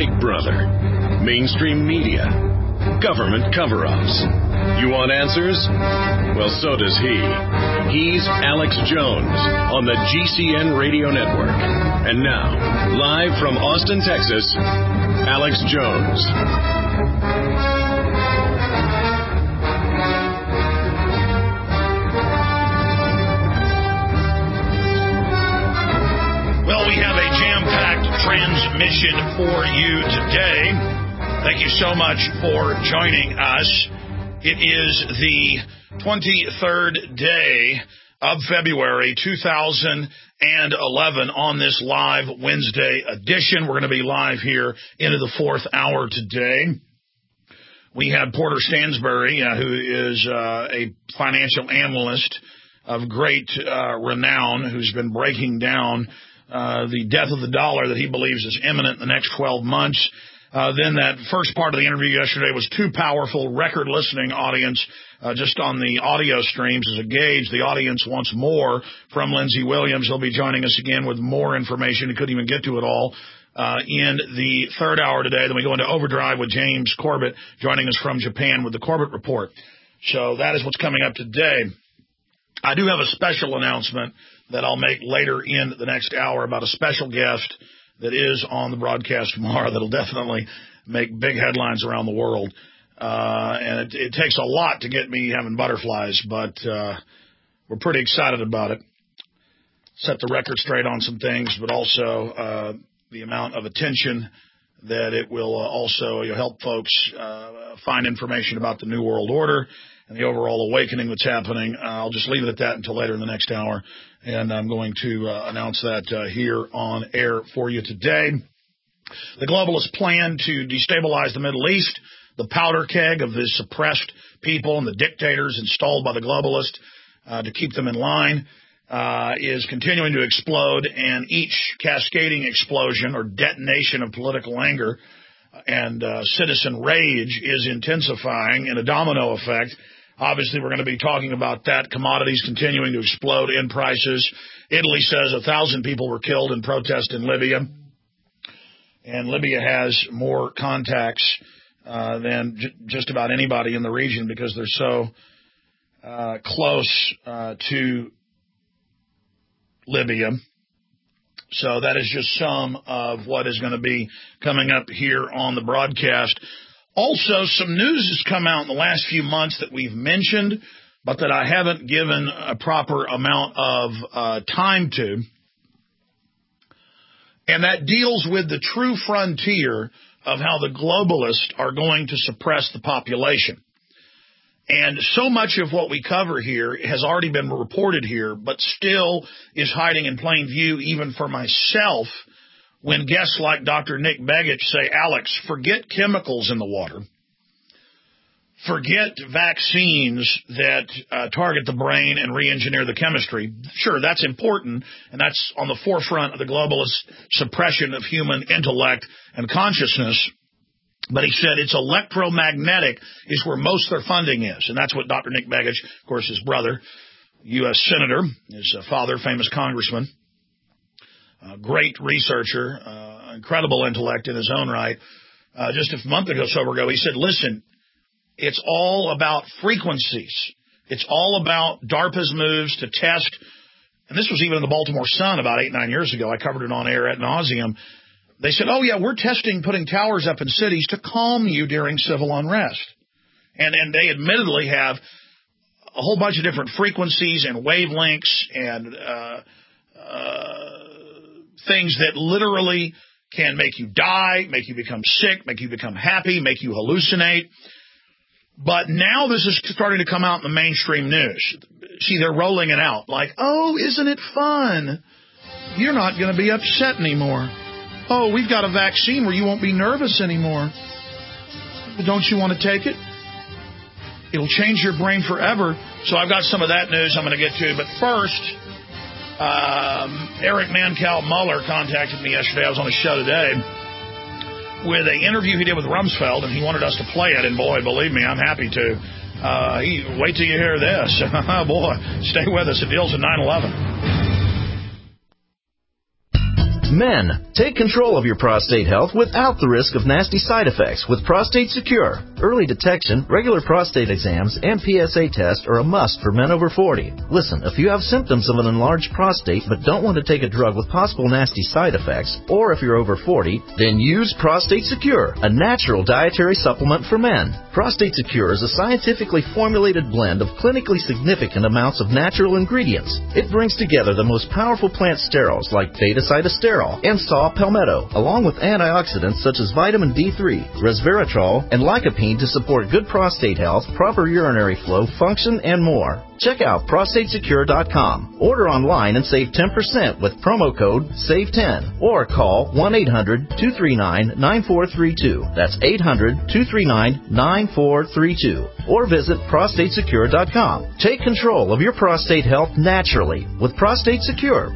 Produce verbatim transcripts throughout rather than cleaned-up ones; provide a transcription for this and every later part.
Big Brother, mainstream media, government cover-ups. You want answers? Well, so does he. He's Alex Jones on the G C N Radio Network. And now, live from Austin, Texas, Alex Jones. Well, we have a jam-packed transmission for you today. Thank you so much for joining us. It is the twenty-third day of February two thousand eleven on this live Wednesday edition. We're going to be live here into the fourth hour today. We have Porter Stansberry, uh, who is uh, a financial analyst of great uh, renown, who's been breaking down uh, the death of the dollar that he believes is imminent in the next twelve months. Uh, then that first part of the interview yesterday was too powerful, record listening audience, uh, just on the audio streams as a gauge. The audience wants more from Lindsey Williams. He'll be joining us again with more information. He couldn't even get to it all uh, in the third hour today. Then we go into overdrive with James Corbett joining us from Japan with the Corbett Report. So that is what's coming up today. I do have a special announcement that I'll make later in the next hour about a special guest that is on the broadcast tomorrow that'll definitely make big headlines around the world. Uh, and it, it takes a lot to get me having butterflies, but uh, we're pretty excited about it. Set the record straight on some things, but also uh, the amount of attention that it will uh, also you'll help folks uh, find information about the New World Order and the overall awakening that's happening. Uh, I'll just leave it at that until later in the next hour. And I'm going to uh, announce that uh, here on air for you today. The globalists plan to destabilize the Middle East. The powder keg of the suppressed people and the dictators installed by the globalists uh, to keep them in line uh, is continuing to explode. And each cascading explosion or detonation of political anger and uh, citizen rage is intensifying in a domino effect. Obviously, we're going to be talking about that. Commodities continuing to explode in prices. Italy says a thousand people were killed in protest in Libya. And Libya has more contacts uh, than j- just about anybody in the region because they're so uh, close uh, to Libya. So that is just some of what is going to be coming up here on the broadcast. Also, some news has come out in the last few months that we've mentioned, but that I haven't given a proper amount of uh, time to. And that deals with the true frontier of how the globalists are going to suppress the population. And so much of what we cover here has already been reported here, but still is hiding in plain view even for myself. When guests like Doctor Nick Begich say, Alex, forget chemicals in the water. Forget vaccines that uh, target the brain and re-engineer the chemistry. Sure, that's important, and that's on the forefront of the globalist suppression of human intellect and consciousness. But he said it's electromagnetic is where most of their funding is, and that's what Doctor Nick Begich, of course, his brother, U S Senator, his uh, father, famous congressman, a great researcher, uh, incredible intellect in his own right. Uh, just a month ago, so ago, he said, listen, it's all about frequencies. It's all about DARPA's moves to test. And this was even in the Baltimore Sun about eight, nine years ago. I covered it on air ad nauseum. They said, oh, yeah, we're testing putting towers up in cities to calm you during civil unrest. And, and they admittedly have a whole bunch of different frequencies and wavelengths and uh, uh things that literally can make you die, make you become sick, make you become happy, make you hallucinate. But now this is starting to come out in the mainstream news. See, they're rolling it out like, oh, isn't it fun? You're not going to be upset anymore. Oh, we've got a vaccine where you won't be nervous anymore. Don't you want to take it? It'll change your brain forever. So I've got some of that news I'm going to get to. But first, Um, Eric Mancow Mueller contacted me yesterday. I was on a show today with an interview he did with Rumsfeld, and he wanted us to play it. And boy, believe me, I'm happy to. Uh, he, wait till you hear this. Boy, stay with us. It deals with nine eleven. Men, take control of your prostate health without the risk of nasty side effects with Prostate Secure. Early detection, regular prostate exams, and P S A tests are a must for men over forty. Listen, if you have symptoms of an enlarged prostate but don't want to take a drug with possible nasty side effects, or if you're over forty, then use Prostate Secure, a natural dietary supplement for men. Prostate Secure is a scientifically formulated blend of clinically significant amounts of natural ingredients. It brings together the most powerful plant sterols like beta-sitosterol and saw palmetto, along with antioxidants such as vitamin D three, resveratrol, and lycopene to support good prostate health, proper urinary flow, function, and more. Check out prostate secure dot com. Order online and save ten percent with promo code save ten or call one eight hundred two three nine nine four three two. That's eight hundred two three nine nine four three two. Or visit prostate secure dot com. Take control of your prostate health naturally with Prostate Secure.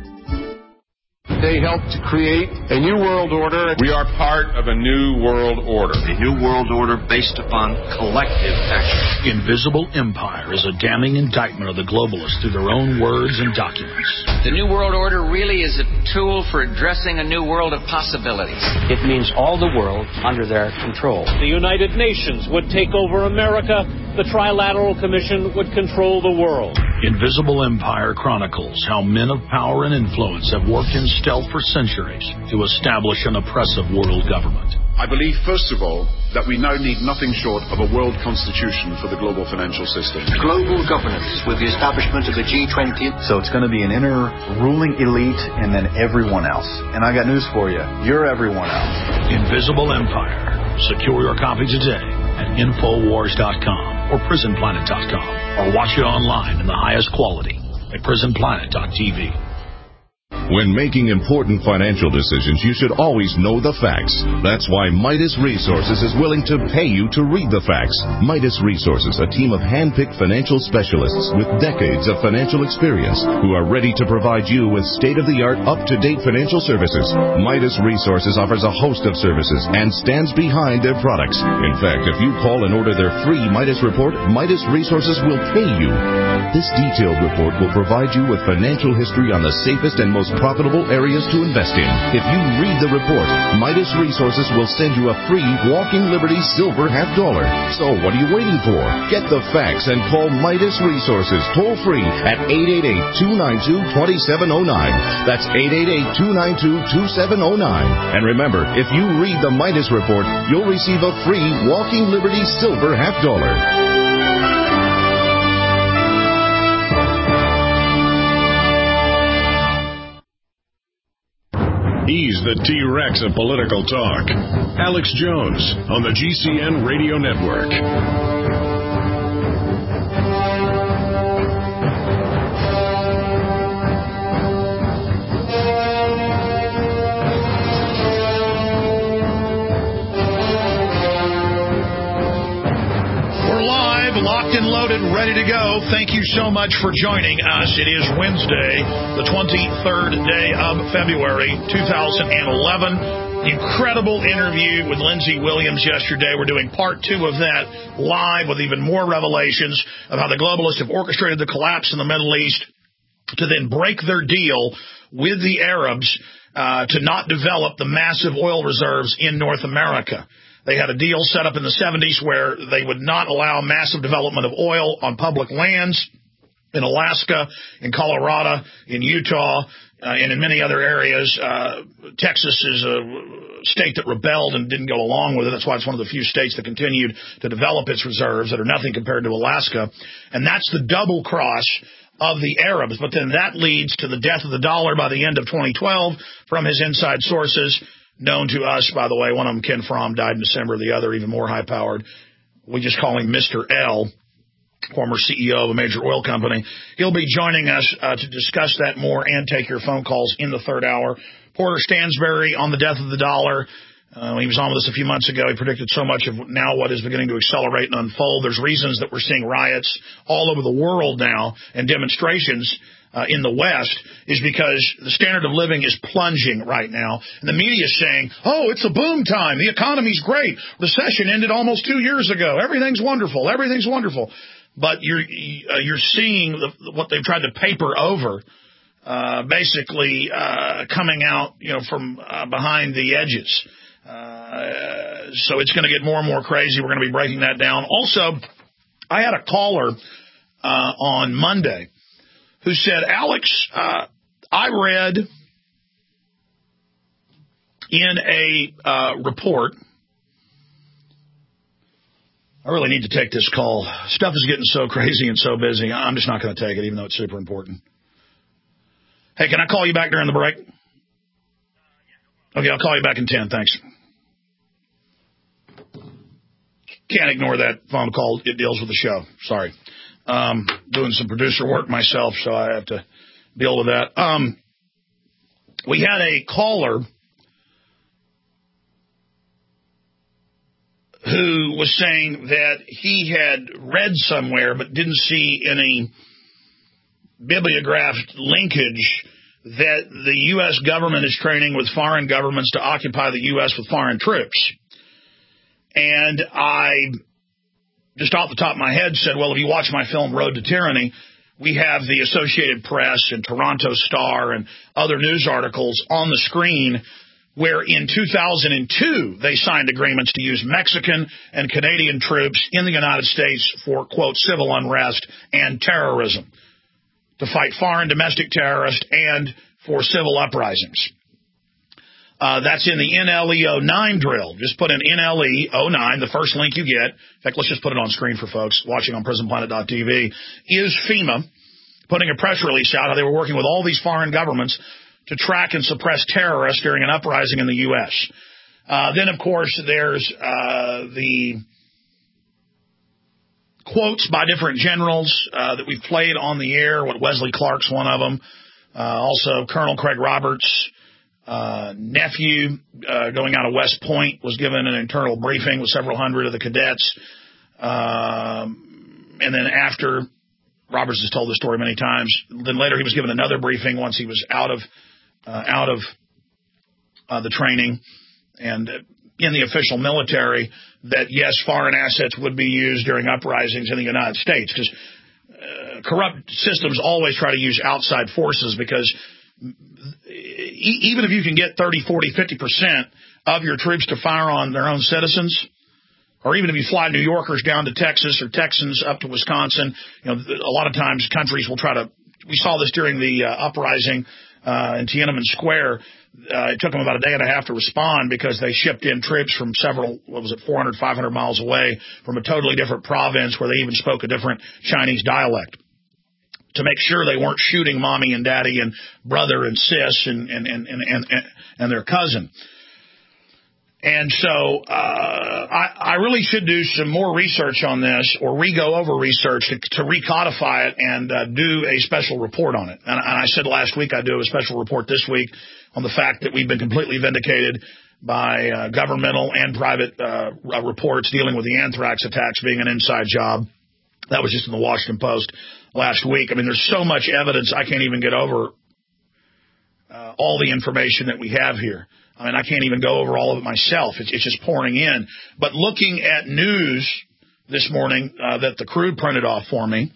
They helped to create a new world order. We are part of a new world order. A new world order based upon collective action. Invisible Empire is a damning indictment of the globalists through their own words and documents. The new world order really is a tool for addressing a new world of possibilities. It means all the world under their control. The United Nations would take over America. The Trilateral Commission would control the world. Invisible Empire chronicles how men of power and influence have worked in stealth for centuries to establish an oppressive world government. I believe, first of all, that we now need nothing short of a world constitution for the global financial system. Global governance with the establishment of the G twenty. So it's going to be an inner ruling elite and then everyone else. And I got news for you. You're everyone else. Invisible Empire. Secure your copy today at infowars dot com or prison planet dot com or watch it online in the highest quality at prison planet dot t v. When making important financial decisions, you should always know the facts. That's why Midas Resources is willing to pay you to read the facts. Midas Resources, a team of hand-picked financial specialists with decades of financial experience who are ready to provide you with state-of-the-art, up-to-date financial services. Midas Resources offers a host of services and stands behind their products. In fact, if you call and order their free Midas report, Midas Resources will pay you. This detailed report will provide you with financial history on the safest and most profitable areas to invest in. If you read the report, Midas Resources will send you a free Walking Liberty Silver half dollar. So what are you waiting for? Get the facts and call Midas Resources toll free at eight eight eight, two nine two, two seven zero nine. That's eight eight eight, two nine two, two seven zero nine. And remember, if you read the Midas report, you'll receive a free Walking Liberty Silver half dollar. He's the T-Rex of political talk. Alex Jones on the G C N Radio Network. Locked and loaded, ready to go. Thank you so much for joining us. It is Wednesday, the twenty-third day of February, two thousand eleven. Incredible interview with Lindsey Williams yesterday. We're doing part two of that live with even more revelations of how the globalists have orchestrated the collapse in the Middle East to then break their deal with the Arabs uh, to not develop the massive oil reserves in North America. They had a deal set up in the seventies where they would not allow massive development of oil on public lands in Alaska, in Colorado, in Utah, uh, and in many other areas. Uh, Texas is a state that rebelled and didn't go along with it. That's why it's one of the few states that continued to develop its reserves that are nothing compared to Alaska. And that's the double cross of the Arabs. But then that leads to the death of the dollar by the end of twenty twelve from his inside sources. Known to us, by the way, one of them, Ken Fromm, died in December. The other, even more high-powered. We just call him Mister L, former C E O of a major oil company. He'll be joining us uh, to discuss that more and take your phone calls in the third hour. Porter Stansberry on the death of the dollar. Uh, he was on with us a few months ago. He predicted so much of now what is beginning to accelerate and unfold. There's reasons that we're seeing riots all over the world now and demonstrations Uh, in the West is because the standard of living is plunging right now. And the media is saying, oh, it's a boom time. The economy's great. Recession ended almost two years ago. Everything's wonderful. Everything's wonderful. But you're uh, you're seeing the, what they've tried to paper over uh, basically uh, coming out, you know, from uh, behind the edges. Uh, so it's going to get more and more crazy. We're going to be breaking that down. Also, I had a caller uh, on Monday who said, Alex, uh, I read in a uh, report. I really need to take this call. Stuff is getting so crazy and so busy. I'm just not going to take it, even though it's super important. Hey, can I call you back during the break? Okay, I'll call you back in ten. Thanks. Can't ignore that phone call. It deals with the show. Sorry. Um, doing some producer work myself, so I have to deal with that. Um, we had a caller who was saying that he had read somewhere but didn't see any bibliographed linkage that the U S government is training with foreign governments to occupy the U S with foreign troops. And I, just off the top of my head, said, well, if you watch my film Road to Tyranny, we have the Associated Press and Toronto Star and other news articles on the screen where in two thousand two they signed agreements to use Mexican and Canadian troops in the United States for, quote, civil unrest and terrorism, to fight foreign domestic terrorists and for civil uprisings. Uh, that's in the N L E oh nine drill. Just put in N L E oh nine, the first link you get. In fact, let's just put it on screen for folks watching on prison planet dot t v. Is FEMA putting a press release out how they were working with all these foreign governments to track and suppress terrorists during an uprising in the U S. Uh, then, of course, there's uh, the quotes by different generals uh, that we've played on the air. What Wesley Clark's one of them. Uh, also, Colonel Craig Roberts' uh, nephew uh, going out of West Point was given an internal briefing with several hundred of the cadets. Um, and then after, Roberts has told the story many times, then later he was given another briefing once he was out of Uh, out of uh, the training and in the official military, that, yes, foreign assets would be used during uprisings in the United States, because uh, corrupt systems always try to use outside forces, because e- even if you can get thirty, forty, fifty percent of your troops to fire on their own citizens, or even if you fly New Yorkers down to Texas or Texans up to Wisconsin, you know, a lot of times countries will try to, we saw this during the uh, uprising Uh, in Tiananmen Square. Uh, it took them about a day and a half to respond because they shipped in troops from several, what was it, four hundred, five hundred miles away from a totally different province where they even spoke a different Chinese dialect, to make sure they weren't shooting mommy and daddy and brother and sis and, and, and, and, and, and their cousin. And so uh, I, I really should do some more research on this, or re-go over research to, to recodify it and uh, do a special report on it. And, and I said last week I'd do a special report this week on the fact that we've been completely vindicated by uh, governmental and private uh, reports dealing with the anthrax attacks being an inside job. That was just in the Washington Post last week. I mean, there's so much evidence I can't even get over uh, all the information that we have here. I mean, I can't even go over all of it myself. It's, it's just pouring in. But looking at news this morning uh, that the crew printed off for me,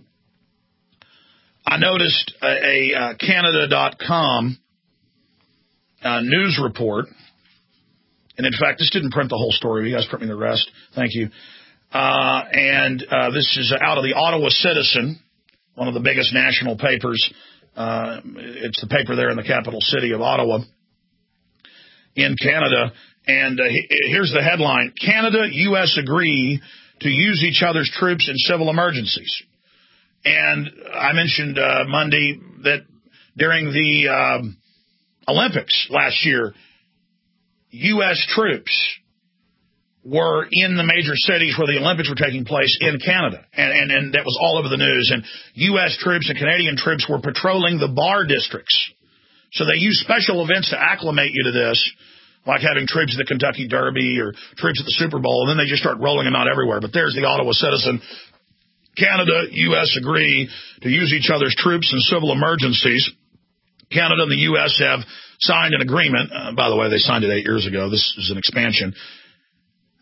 I noticed a, a uh, Canada dot com uh, news report. And, in fact, this didn't print the whole story. You guys print me the rest. Thank you. Uh, and uh, this is out of the Ottawa Citizen, one of the biggest national papers. Uh, it's the paper there in the capital city of Ottawa in Canada. And uh, here's the headline: Canada, U S agree to use each other's troops in civil emergencies. And I mentioned uh, Monday that during the um, Olympics last year, U S troops were in the major cities where the Olympics were taking place in Canada. And, and, and that was all over the news. And U S troops and Canadian troops were patrolling the bar districts. So they use special events to acclimate you to this, like having troops at the Kentucky Derby or troops at the Super Bowl, and then they just start rolling them out everywhere. But there's the Ottawa Citizen. Canada, U S agree to use each other's troops in civil emergencies. Canada and the U S have signed an agreement. Uh, by the way, they signed it eight years ago. This is an expansion.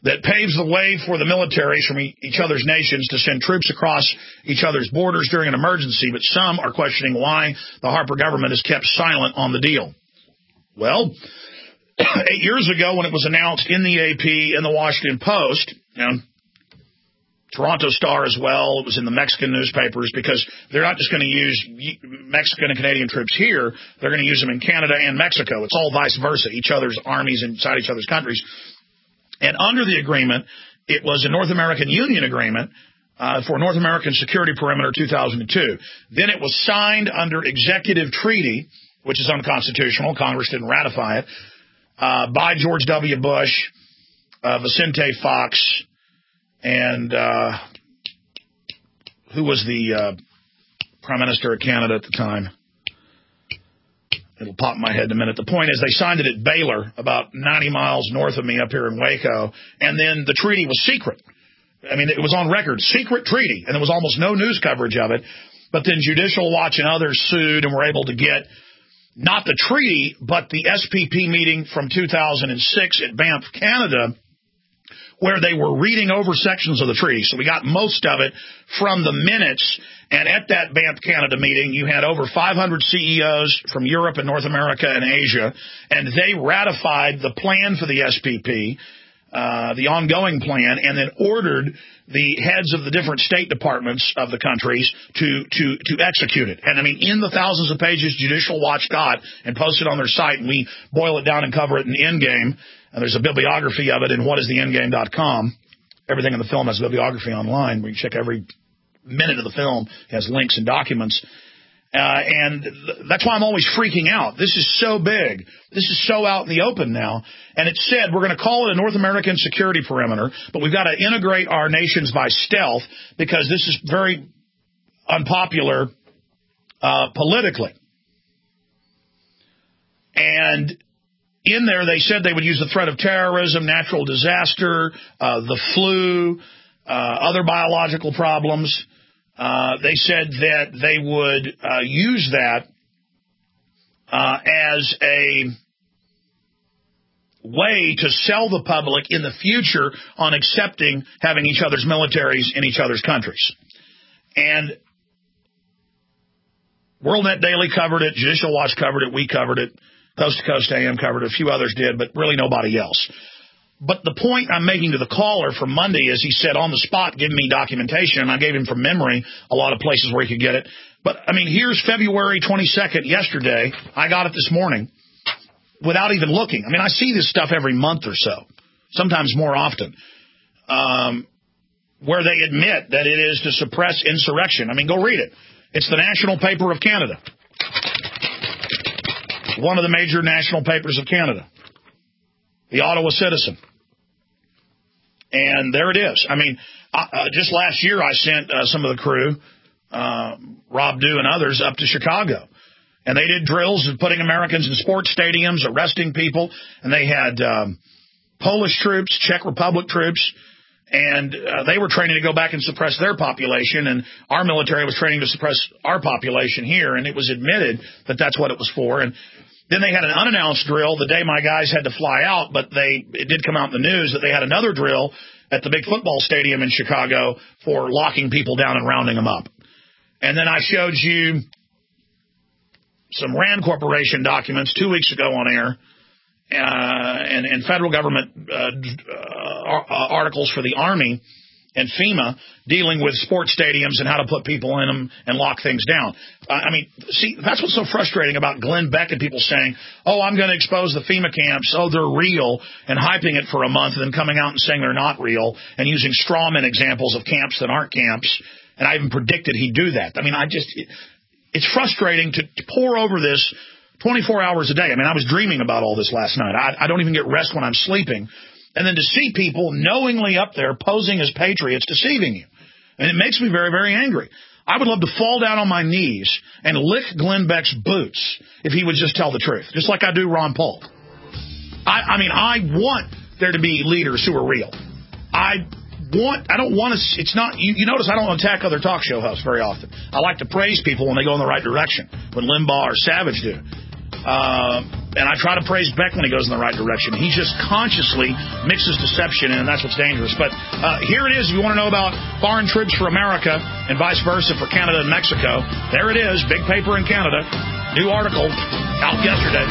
that paves the way for the militaries from each other's nations to send troops across each other's borders during an emergency, but some are questioning why the Harper government has kept silent on the deal. Well, eight years ago when it was announced in the A P and the Washington Post, you know, Toronto Star as well, it was in the Mexican newspapers, because they're not just going to use Mexican and Canadian troops here, they're going to use them in Canada and Mexico. It's all vice versa, each other's armies inside each other's countries. And under the agreement, it was a North American Union agreement uh, for North American Security Perimeter two thousand two. Then it was signed under executive treaty, which is unconstitutional. Congress didn't ratify it, uh, by George W. Bush, uh, Vicente Fox, and uh, who was the uh, Prime Minister of Canada at the time? It'll pop in my head in a minute. The point is they signed it at Baylor, about ninety miles north of me up here in Waco, and then the treaty was secret. I mean, it was on record, secret treaty, and there was almost no news coverage of it. But then Judicial Watch and others sued and were able to get not the treaty, but the S P P meeting from two thousand six at Banff, Canada, where they were reading over sections of the treaty. So we got most of it from the minutes. And at that Banff, Canada meeting, you had over five hundred C E Os from Europe and North America and Asia, and they ratified the plan for the S P P, uh, the ongoing plan, and then ordered the heads of the different state departments of the countries to, to, to execute it. And I mean, in the thousands of pages Judicial Watch got and posted on their site, and we boil it down and cover it in Endgame. And there's a bibliography of it in what is the endgame dot com. Everything in the film has a bibliography online where you check every minute of the film. It has links and documents. Uh, and th- that's why I'm always freaking out. This is so big. This is so out in the open now. And it said we're going to call it a North American Security Perimeter, but we've got to integrate our nations by stealth because this is very unpopular uh, politically. And in there, they said they would use the threat of terrorism, natural disaster, uh, the flu, uh, other biological problems. Uh, they said that they would uh, use that uh, as a way to sell the public in the future on accepting having each other's militaries in each other's countries. And WorldNet Daily covered it, Judicial Watch covered it, we covered it, Coast to Coast A M covered it, a few others did, but really nobody else. But the point I'm making to the caller from Monday is he said on the spot, give me documentation, and I gave him from memory a lot of places where he could get it. But, I mean, here's February twenty-second, yesterday. I got it this morning without even looking. I mean, I see this stuff every month or so, sometimes more often, um, where they admit that it is to suppress insurrection. I mean, go read it. It's the National Paper of Canada. One of the major national papers of Canada, the Ottawa Citizen. And there it is. I mean, uh, just last year I sent uh, some of the crew, uh, Rob Dew and others, up to Chicago. And they did drills of putting Americans in sports stadiums, arresting people. And they had um, Polish troops, Czech Republic troops. And uh, they were training to go back and suppress their population, and our military was training to suppress our population here, and it was admitted that that's what it was for. And then they had an unannounced drill the day my guys had to fly out, but they it did come out in the news that they had another drill at the big football stadium in Chicago for locking people down and rounding them up. And then I showed you some RAND Corporation documents two weeks ago on air, Uh, and, and federal government uh, uh, articles for the Army and FEMA dealing with sports stadiums and how to put people in them and lock things down. Uh, I mean, see, that's what's so frustrating about Glenn Beck and people saying, oh, I'm going to expose the FEMA camps, oh, they're real, and hyping it for a month and then coming out and saying they're not real and using strawman examples of camps that aren't camps. And I even predicted he'd do that. I mean, I just, it, it's frustrating to, to pour over this twenty-four hours a day. I mean, I was dreaming about all this last night. I, I don't even get rest when I'm sleeping. And then to see people knowingly up there posing as patriots deceiving you. And it makes me very, very angry. I would love to fall down on my knees and lick Glenn Beck's boots if he would just tell the truth, just like I do Ron Paul. I, I mean, I want there to be leaders who are real. I want, I don't want to, it's not, you, you notice I don't attack other talk show hosts very often. I like to praise people when they go in the right direction, when Limbaugh or Savage do. Uh, and I try to praise Beck when he goes in the right direction. He just consciously mixes deception, and that's what's dangerous. But uh, here it is. If you want to know about foreign troops for America and vice versa for Canada and Mexico, there it is. Big paper in Canada. New article out yesterday.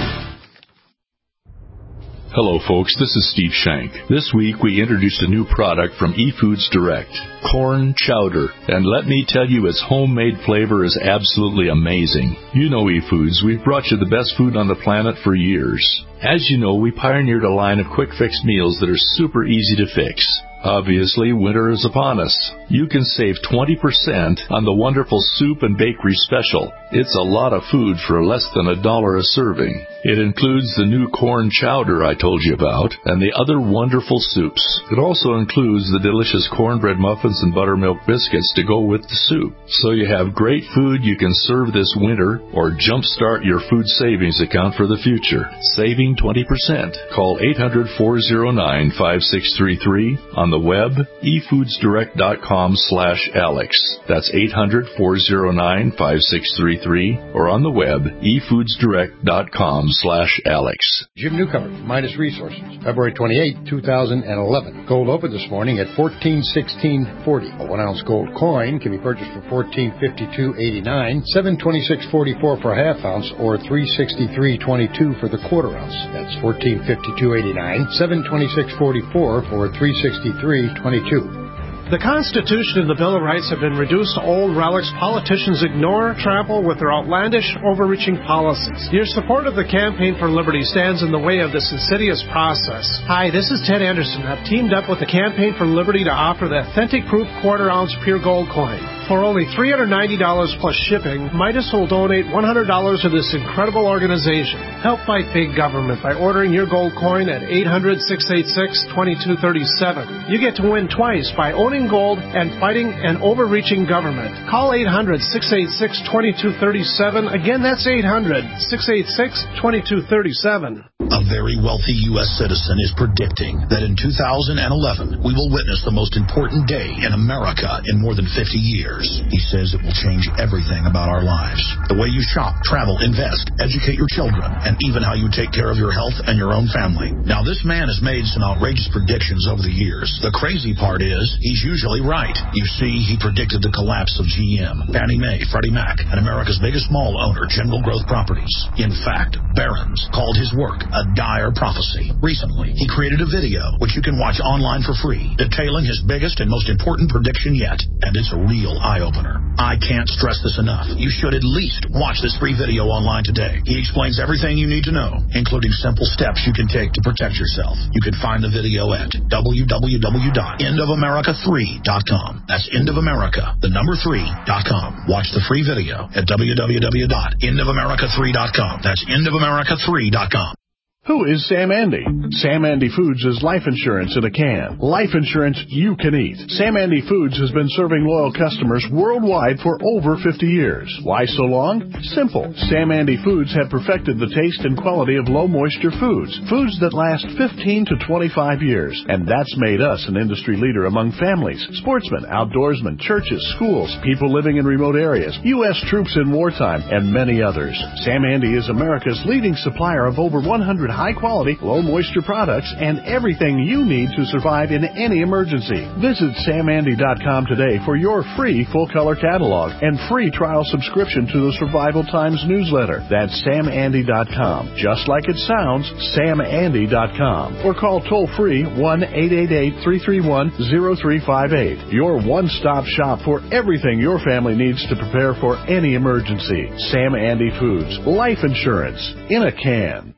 Hello, folks. This is Steve Shank. This week, we introduced a new product from eFoods Direct, corn chowder. And let me tell you, its homemade flavor is absolutely amazing. You know eFoods. We've brought you the best food on the planet for years. As you know, we pioneered a line of quick-fix meals that are super easy to fix. Obviously, winter is upon us. You can save twenty percent on the wonderful soup and bakery special. It's a lot of food for less than a dollar a serving. It includes the new corn chowder I told you about and the other wonderful soups. It also includes the delicious cornbread muffins and buttermilk biscuits to go with the soup. So you have great food you can serve this winter or jumpstart your food savings account for the future. Saving twenty percent. Call eight hundred, four oh nine, five six three three. On the web, e foods direct dot com slash Alex. That's eight hundred, four oh nine, five six three three. Or on the web, e foods direct dot com slash Alex. Jim Newcomer, Midas Resources, February twenty-eighth, two thousand eleven. Gold opened this morning at fourteen sixteen forty. A one ounce gold coin can be purchased for fourteen fifty-two eighty-nine, seven twenty-six forty-four for a half ounce, or three sixty-three twenty-two for the quarter ounce. That's fourteen fifty-two eighty-nine, seven twenty-six forty-four, or three sixty-three twenty-two. The Constitution and the Bill of Rights have been reduced to old relics politicians ignore, trample with their outlandish, overreaching policies. Your support of the Campaign for Liberty stands in the way of this insidious process. Hi, this is Ted Anderson. I've teamed up with the Campaign for Liberty to offer the authentic proof quarter-ounce pure gold coin. For only three hundred ninety dollars plus shipping, Midas will donate one hundred dollars to this incredible organization. Help fight big government by ordering your gold coin at eight hundred, six eight six, two two three seven. You get to win twice by owning gold and fighting an overreaching government. Call eight hundred, six eight six, two two three seven. Again, that's eight hundred, six eight six, two two three seven. A very wealthy U S citizen is predicting that in two thousand eleven, we will witness the most important day in America in more than fifty years. He says it will change everything about our lives. The way you shop, travel, invest, educate your children, and even how you take care of your health and your own family. Now, this man has made some outrageous predictions over the years. The crazy part is, he's usually right. You see, he predicted the collapse of G M, Fannie Mae, Freddie Mac, and America's biggest mall owner, General Growth Properties. In fact, Barron's called his work a dire prophecy. Recently, he created a video, which you can watch online for free, detailing his biggest and most important prediction yet, and it's a real eye-opener. I can't stress this enough. You should at least watch this free video online today. He explains everything you need to know, including simple steps you can take to protect yourself. You can find the video at w w w dot end of america three dot com. That's end of america, the number three dot com. Watch the free video at w w w dot end of america three dot com. That's end of america three dot com. Who is Sam Andy? Sam Andy Foods is life insurance in a can. Life insurance you can eat. Sam Andy Foods has been serving loyal customers worldwide for over fifty years. Why so long? Simple. Sam Andy Foods have perfected the taste and quality of low-moisture foods. Foods that last fifteen to twenty-five years. And that's made us an industry leader among families, sportsmen, outdoorsmen, churches, schools, people living in remote areas, U S troops in wartime, and many others. Sam Andy is America's leading supplier of over one hundred high-quality, low-moisture products and everything you need to survive in any emergency. Visit sam andy dot com today for your free full-color catalog and free trial subscription to the Survival Times newsletter. That's sam andy dot com. Just like it sounds, sam andy dot com. Or call toll-free one eight eight eight, three three one, zero three five eight. Your one-stop shop for everything your family needs to prepare for any emergency. Sam Andy Foods. Life insurance in a can.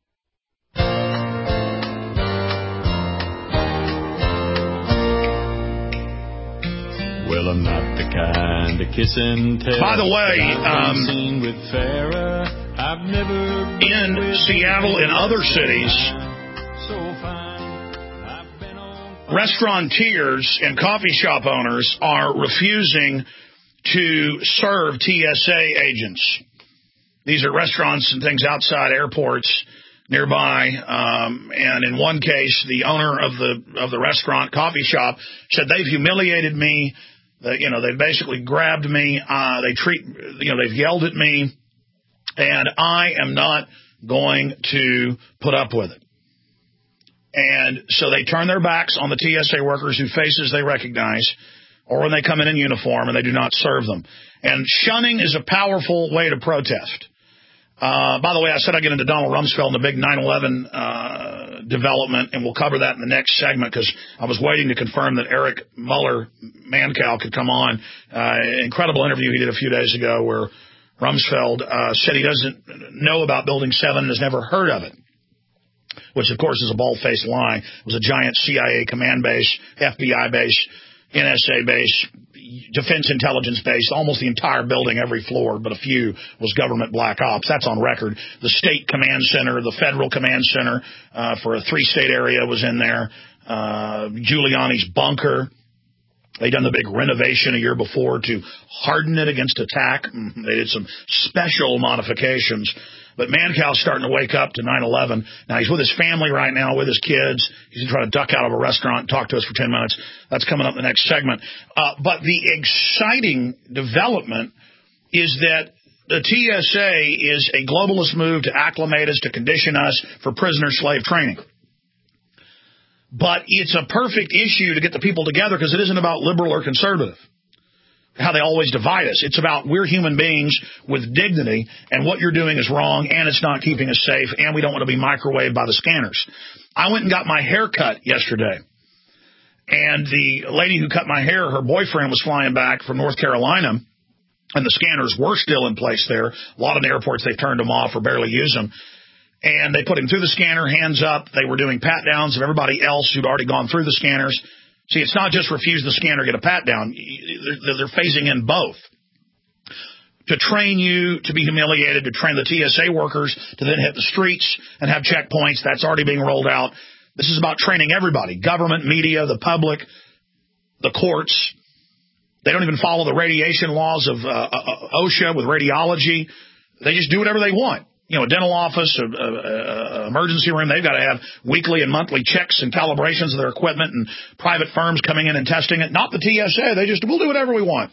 Well, I'm not the kind of kiss and tell. By the way, um, with Farrah. I've never in Seattle and other cities, restaurateurs and coffee shop owners are refusing to serve T S A agents. These are restaurants and things outside airports nearby, um, and in one case, the owner of the of the restaurant coffee shop said they've humiliated me. They, you know, they basically grabbed me. Uh, they treat, you know, they've yelled at me, And I am not going to put up with it. And so they turn their backs on the T S A workers whose faces they recognize, or when they come in in uniform and they do not serve them. And shunning is a powerful way to protest. Uh, by the way, I said I'd get into Donald Rumsfeld and the big nine eleven uh, development, and we'll cover that in the next segment because I was waiting to confirm that Eric Muller, Mancow, could come on. Uh, incredible interview he did a few days ago where Rumsfeld uh, said he doesn't know about Building seven and has never heard of it, which, of course, is a bald-faced lie. It was a giant C I A command base, F B I base, N S A base, Defense Intelligence base. Almost the entire building, every floor but a few, was government black ops. That's on record. The state command center, the federal command center uh, for a three-state area was in there. Uh, Giuliani's bunker. They done the big renovation a year before to harden it against attack. They did some special modifications. But Mancow's starting to wake up to nine eleven. Now, he's with his family right now, with his kids. He's going to try to duck out of a restaurant and talk to us for ten minutes. That's coming up in the next segment. Uh, but the exciting development is that the T S A is a globalist move to acclimate us, to condition us for prisoner-slave training. But it's a perfect issue to get the people together because it isn't about liberal or conservative, how they always divide us. It's about we're human beings with dignity, and what you're doing is wrong, and it's not keeping us safe, and we don't want to be microwaved by the scanners. I went and got my hair cut yesterday, and the lady who cut my hair, her boyfriend was flying back from North Carolina, and the scanners were still in place there. A lot of the airports, they've turned them off or barely use them. And they put him through the scanner, hands up. They were doing pat-downs of everybody else who'd already gone through the scanners. See, it's not just refuse the scanner, get a pat-down. They're, they're phasing in both. To train you to be humiliated, to train the T S A workers to then hit the streets and have checkpoints. That's already being rolled out. This is about training everybody, government, media, the public, the courts. They don't even follow the radiation laws of uh, OSHA with radiology. They just do whatever they want. You know, a dental office, a, a, a emergency room, they've got to have weekly and monthly checks and calibrations of their equipment, and private firms coming in and testing it. Not the T S A. They just, we'll do whatever we want.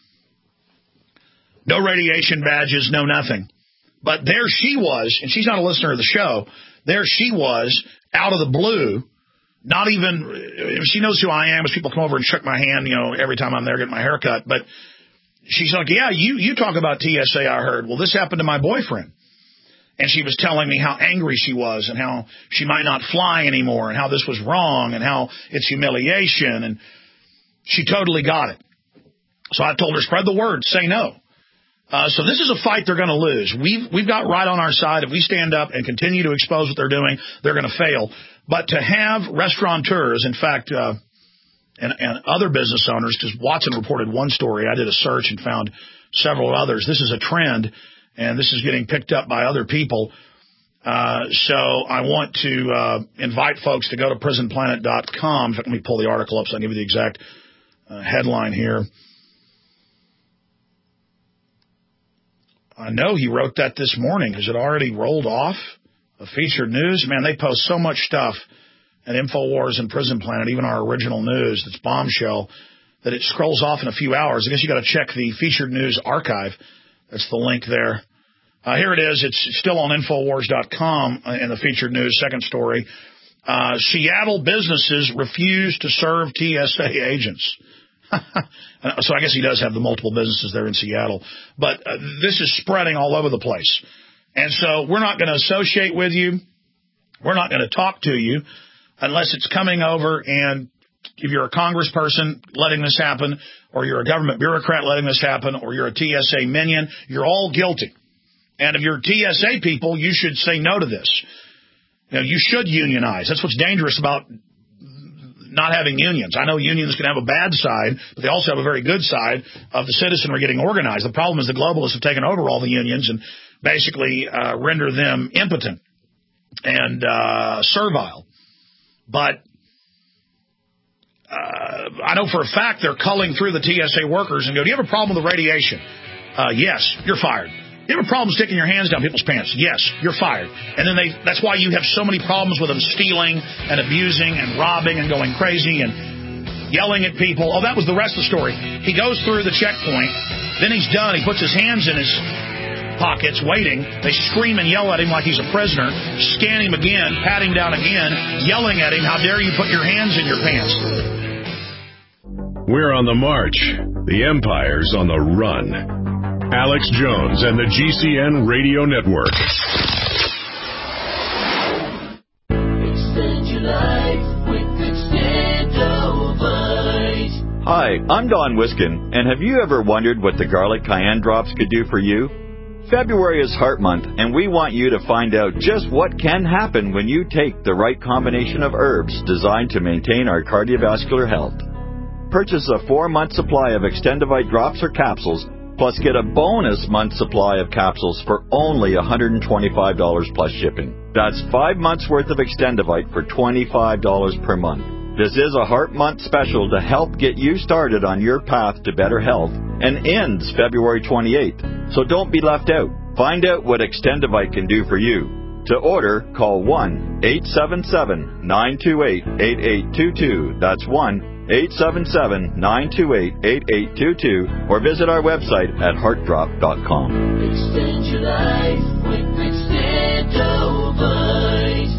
No radiation badges, no nothing. But there she was, and she's not a listener of the show, there she was, out of the blue, not even, she knows who I am, as people come over and shook my hand, you know, every time I'm there getting my hair cut. But she's like, yeah, you, you talk about T S A, I heard. Well, this happened to my boyfriend. And she was telling me how angry she was and how she might not fly anymore and how this was wrong and how it's humiliation. And she totally got it. So I told her, spread the word, say no. Uh, so this is a fight they're going to lose. We've, we've got right on our side. If we stand up and continue to expose what they're doing, they're going to fail. But to have restaurateurs, in fact, uh, and, and other business owners, because Watson reported one story. I did a search and found several others. This is a trend. And this is getting picked up by other people. Uh, so I want to uh, invite folks to go to prison planet dot com. In fact, let me pull the article up so I can give you the exact uh, headline here. I know he wrote that this morning. Has it already rolled off? A featured news? Man, they post so much stuff at InfoWars and Prison Planet, even our original news that's bombshell, that it scrolls off in a few hours. I guess you got to check the featured news archive. That's the link there. Uh, here it is. It's still on InfoWars dot com in the featured news, second story. Uh, Seattle businesses refuse to serve T S A agents. So I guess he does have the multiple businesses there in Seattle. But uh, this is spreading all over the place. And so we're not going to associate with you. We're not going to talk to you unless it's coming over, and if you're a congressperson letting this happen, or you're a government bureaucrat letting this happen, or you're a T S A minion, you're all guilty. And if you're T S A people, you should say no to this. You know, you should unionize. That's what's dangerous about not having unions. I know unions can have a bad side, but they also have a very good side of the citizenry getting organized. The problem is the globalists have taken over all the unions and basically uh, render them impotent and uh, servile. But Uh, I know for a fact they're culling through the T S A workers and go, do you have a problem with the radiation? Uh, yes, you're fired. Do you have a problem sticking your hands down people's pants? Yes, you're fired. And then they, that's why you have so many problems with them stealing and abusing and robbing and going crazy and yelling at people. Oh, that was the rest of the story. He goes through the checkpoint. Then he's done. He puts his hands in his pockets, waiting. They scream and yell at him like he's a prisoner, scan him again, pat him down again, yelling at him, how dare you put your hands in your pants. We're on the march. The Empire's on the run. Alex Jones and the G C N Radio Network. Extend your life with Extendovite. Hi, I'm Don Wiskin, and have you ever wondered what the garlic cayenne drops could do for you? February is Heart Month, and we want you to find out just what can happen when you take the right combination of herbs designed to maintain our cardiovascular health. Purchase a four-month supply of Extendovite drops or capsules, plus get a bonus month supply of capsules for only one hundred twenty-five dollars plus shipping. That's five months worth of Extendovite for twenty-five dollars per month. This is a Heart Month special to help get you started on your path to better health and ends February twenty-eighth. So don't be left out. Find out what Extendovite can do for you. To order, call one eight seven seven, nine two eight, eight eight two two. That's one eight seven seven, nine two eight, eight eight two two, or visit our website at heart drop dot com. Extend your life with Extendovite.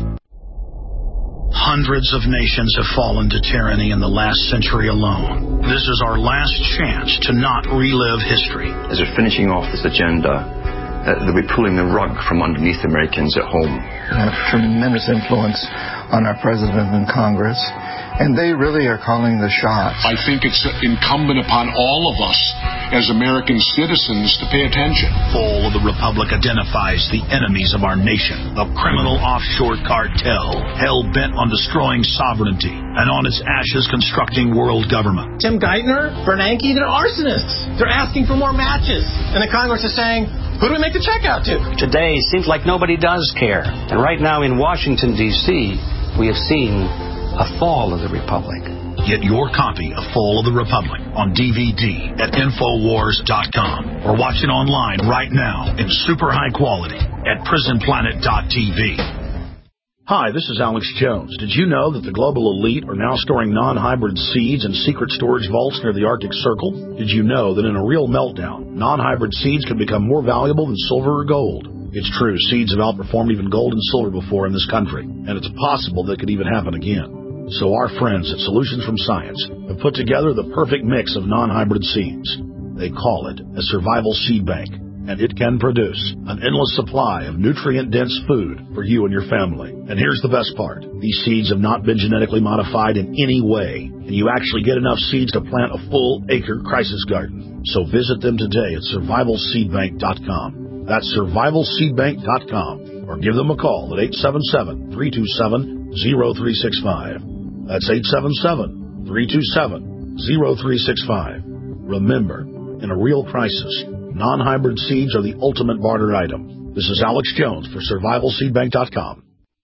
Hundreds of nations have fallen to tyranny in the last century alone. This is our last chance to not relive history. As we're finishing off this agenda, uh, they'll be pulling the rug from underneath Americans at home. We have tremendous influence on our president and Congress, and they really are calling the shots. I think it's incumbent upon all of us as American citizens to pay attention. Fall of the Republic identifies the enemies of our nation, the criminal offshore cartel, hell-bent on destroying sovereignty, and on its ashes constructing world government. Tim Geithner, Bernanke, they're arsonists. They're asking for more matches. And the Congress is saying, who do we make the check out to? Today seems like nobody does care. And right now in Washington, D C, we have seen a fall of the Republic. Get your copy of Fall of the Republic on D V D at Infowars dot com or watch it online right now in super high quality at Prison Planet dot T V. Hi, this is Alex Jones. Did you know that the global elite are now storing non-hybrid seeds in secret storage vaults near the Arctic Circle? Did you know that in a real meltdown, non-hybrid seeds can become more valuable than silver or gold? It's true, seeds have outperformed even gold and silver before in this country, and it's possible that could even happen again. So our friends at Solutions from Science have put together the perfect mix of non-hybrid seeds. They call it a survival seed bank, and it can produce an endless supply of nutrient-dense food for you and your family. And here's the best part. These seeds have not been genetically modified in any way, and you actually get enough seeds to plant a full acre crisis garden. So visit them today at survival seed bank dot com. That's survival seed bank dot com, or give them a call at eight seven seven, three two seven, zero three six five. That's eight seven seven, three two seven, zero three six five. Remember, in a real crisis, non-hybrid seeds are the ultimate barter item. This is Alex Jones for survival seed bank dot com.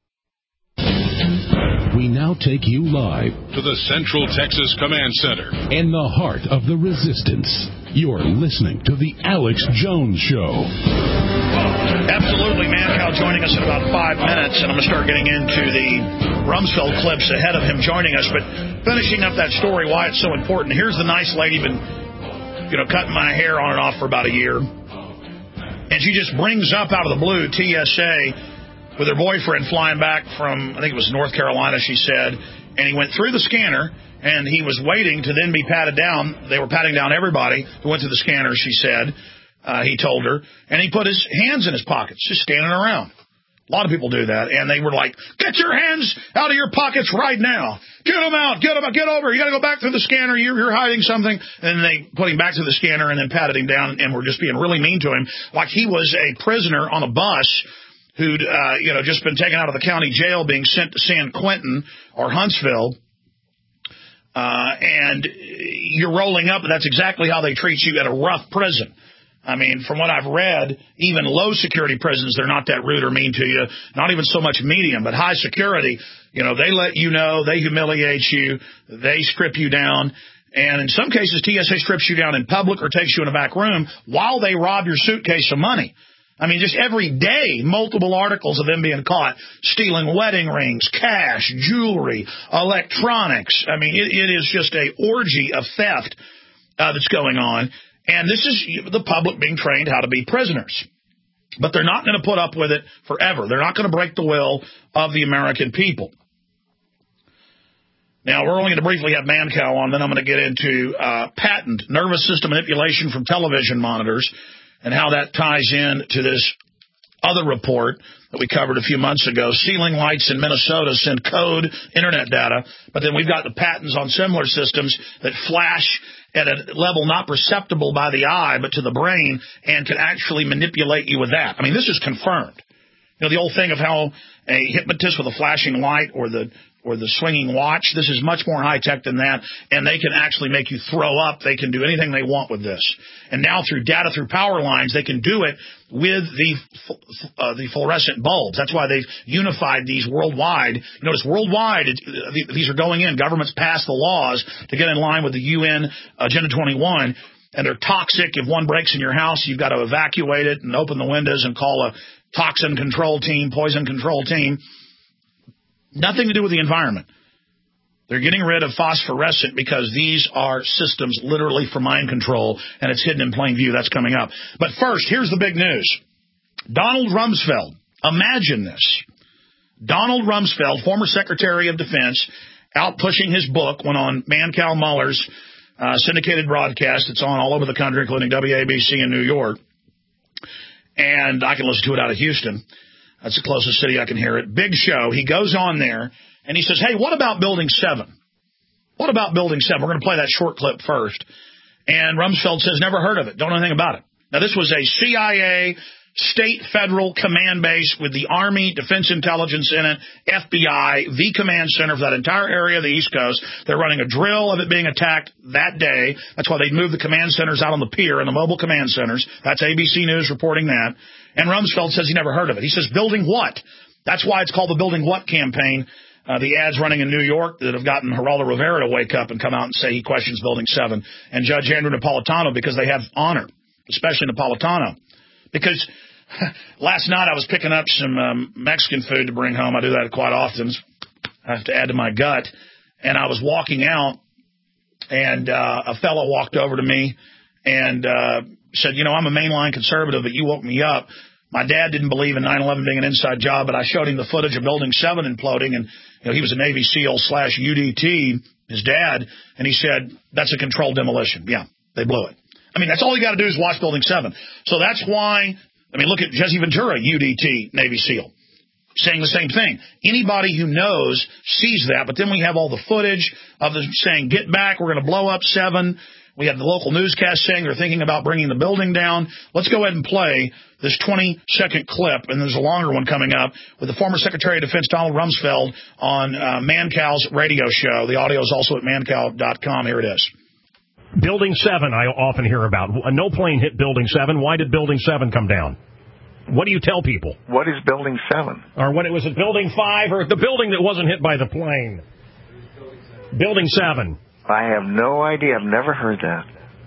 We now take you live to the Central Texas Command Center in the heart of the resistance. You're listening to the Alex Jones Show. Absolutely, Mancow joining us in about five minutes, and I'm going to start getting into the Rumsfeld clips ahead of him joining us. But finishing up that story, why it's so important. Here's the nice lady, been, you know, cutting my hair on and off for about a year, and she just brings up out of the blue T S A with her boyfriend flying back from, I think it was North Carolina, she said, and he went through the scanner, and he was waiting to then be patted down. They were patting down everybody who went through the scanner, she said. Uh, he told her, and he put his hands in his pockets, just standing around. A lot of people do that, and they were like, get your hands out of your pockets right now. Get them out. Get them out. Get over. You got to go back through the scanner. You're, you're hiding something. And they put him back through the scanner and then patted him down and were just being really mean to him, like he was a prisoner on a bus who'd uh, you know, just been taken out of the county jail being sent to San Quentin or Huntsville. Uh, and you're rolling up, and that's exactly how they treat you at a rough prison. I mean, from what I've read, even low-security prisons, they're not that rude or mean to you. Not even so much medium, but high security, you know, they let you know, they humiliate you, they strip you down. And in some cases, T S A strips you down in public or takes you in a back room while they rob your suitcase of money. I mean, just every day, multiple articles of them being caught stealing wedding rings, cash, jewelry, electronics. I mean, it, it is just a orgy of theft uh, that's going on. And this is the public being trained how to be prisoners. But they're not going to put up with it forever. They're not going to break the will of the American people. Now, we're only going to briefly have Mancow on, then I'm going to get into uh, patent nervous system manipulation from television monitors and how that ties in to this other report that we covered a few months ago. Ceiling lights in Minnesota send code internet data, but then we've got the patents on similar systems that flash at a level not perceptible by the eye, but to the brain, and can actually manipulate you with that. I mean, this is confirmed. You know, the old thing of how a hypnotist with a flashing light or the or the swinging watch, this is much more high-tech than that, and they can actually make you throw up. They can do anything they want with this. And now through data, through power lines, they can do it with the uh, the fluorescent bulbs. That's why they've unified these worldwide. You notice worldwide, it, these are going in. Governments pass the laws to get in line with the U N Agenda twenty-one, and they're toxic. If one breaks in your house, you've got to evacuate it and open the windows and call a toxin control team, poison control team. Nothing to do with the environment. They're getting rid of phosphorescent because these are systems literally for mind control, and it's hidden in plain view. That's coming up. But first, here's the big news. Donald Rumsfeld. Imagine this. Donald Rumsfeld, former Secretary of Defense, out pushing his book, went on Mancow Muller's uh, syndicated broadcast. It's on all over the country, including W A B C in New York. And I can listen to it out of Houston. That's the closest city I can hear it. Big show. He goes on there, and he says, hey, what about Building seven? What about Building seven? We're going to play that short clip first. And Rumsfeld says, never heard of it. Don't know anything about it. Now, this was a C I A state federal command base with the Army, Defense Intelligence in it, F B I, the command center for that entire area of the East Coast. They're running a drill of it being attacked that day. That's why they moved the command centers out on the pier and the mobile command centers. That's A B C News reporting that. And Rumsfeld says he never heard of it. He says, building what? That's why it's called the Building What campaign. Uh, the ads running in New York that have gotten Geraldo Rivera to wake up and come out and say he questions Building seven. And Judge Andrew Napolitano, because they have honor, especially Napolitano. Because last night I was picking up some um, Mexican food to bring home. I do that quite often. I have to add to my gut. And I was walking out, and uh, a fellow walked over to me and uh, said, you know, I'm a mainline conservative, but you woke me up. My dad didn't believe in nine eleven being an inside job, but I showed him the footage of Building seven imploding, and you know, he was a Navy SEAL slash U D T, his dad, and he said, that's a controlled demolition. Yeah, they blew it. I mean, that's all you got to do is watch Building seven. So that's why, I mean, look at Jesse Ventura, U D T, Navy SEAL, saying the same thing. Anybody who knows sees that, but then we have all the footage of them saying, get back, we're going to blow up seven. We have the local newscast saying they're thinking about bringing the building down. Let's go ahead and play this twenty-second clip, and there's a longer one coming up, with the former Secretary of Defense, Donald Rumsfeld, on uh, Mancow's radio show. The audio is also at mancow dot com. Here it is. Building seven, I often hear about. No plane hit Building seven. Why did Building seven come down? What do you tell people? What is Building seven? Or when it was at Building five, or the building that wasn't hit by the plane? Building seven. I have no idea. I've never heard that.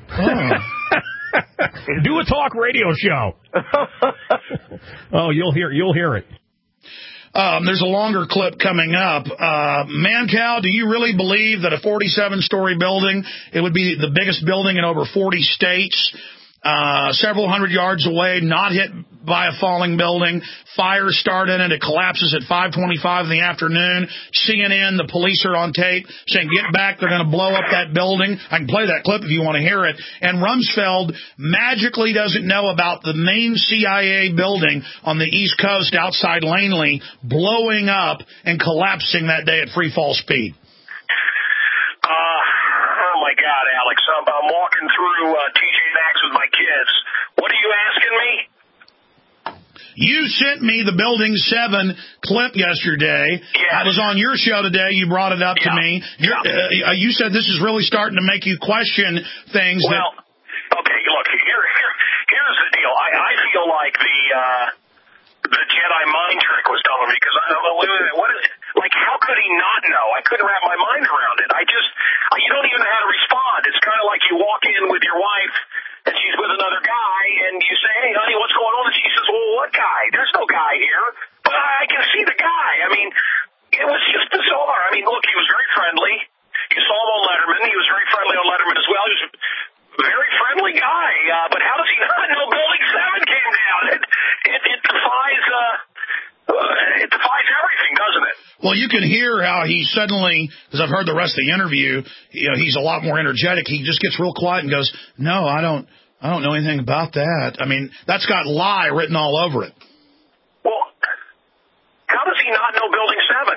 Oh. Do a talk radio show. Oh, you'll hear you'll hear it. Um, there's a longer clip coming up. Uh, Mancow, do you really believe that a forty-seven story building, it would be the biggest building in over forty states, uh, several hundred yards away, not hit by a falling building, fire started and it collapses at five twenty-five in the afternoon, C N N, the police are on tape saying, get back, they're going to blow up that building. I can play that clip if you want to hear it. And Rumsfeld magically doesn't know about the main C I A building on the East Coast outside Langley blowing up and collapsing that day at free fall speed. Uh, oh, my God, Alex. I'm, I'm walking through uh, T J Maxx with my kids. What are you asking me? You sent me the Building seven clip yesterday. Yes. I was on your show today. You brought it up yeah. to me. You're, uh, you said this is really starting to make you question things. Well, that... okay, look, here, here, here's the deal. I, I feel like the uh, the Jedi mind trick was telling me, because I don't know, what is it? Like, how could he not know? I couldn't wrap my mind around it. I just, you don't even know how to respond. It's kind of like you walk in with your wife, and she's with another guy, and you say, hey, honey, what's going on? And she says, well, what guy? There's no guy here. But I can see the guy. I mean, it was just bizarre. I mean, look, he was very friendly. You saw him on Letterman. He was very friendly on Letterman as well. He was a very friendly guy. Uh, but how does he not know Building seven came down? It, it Well, you can hear how he suddenly, because I've heard the rest of the interview, you know, he's a lot more energetic. He just gets real quiet and goes, no, I don't, I don't know anything about that. I mean, that's got lie written all over it. Well, how does he not know Building seven?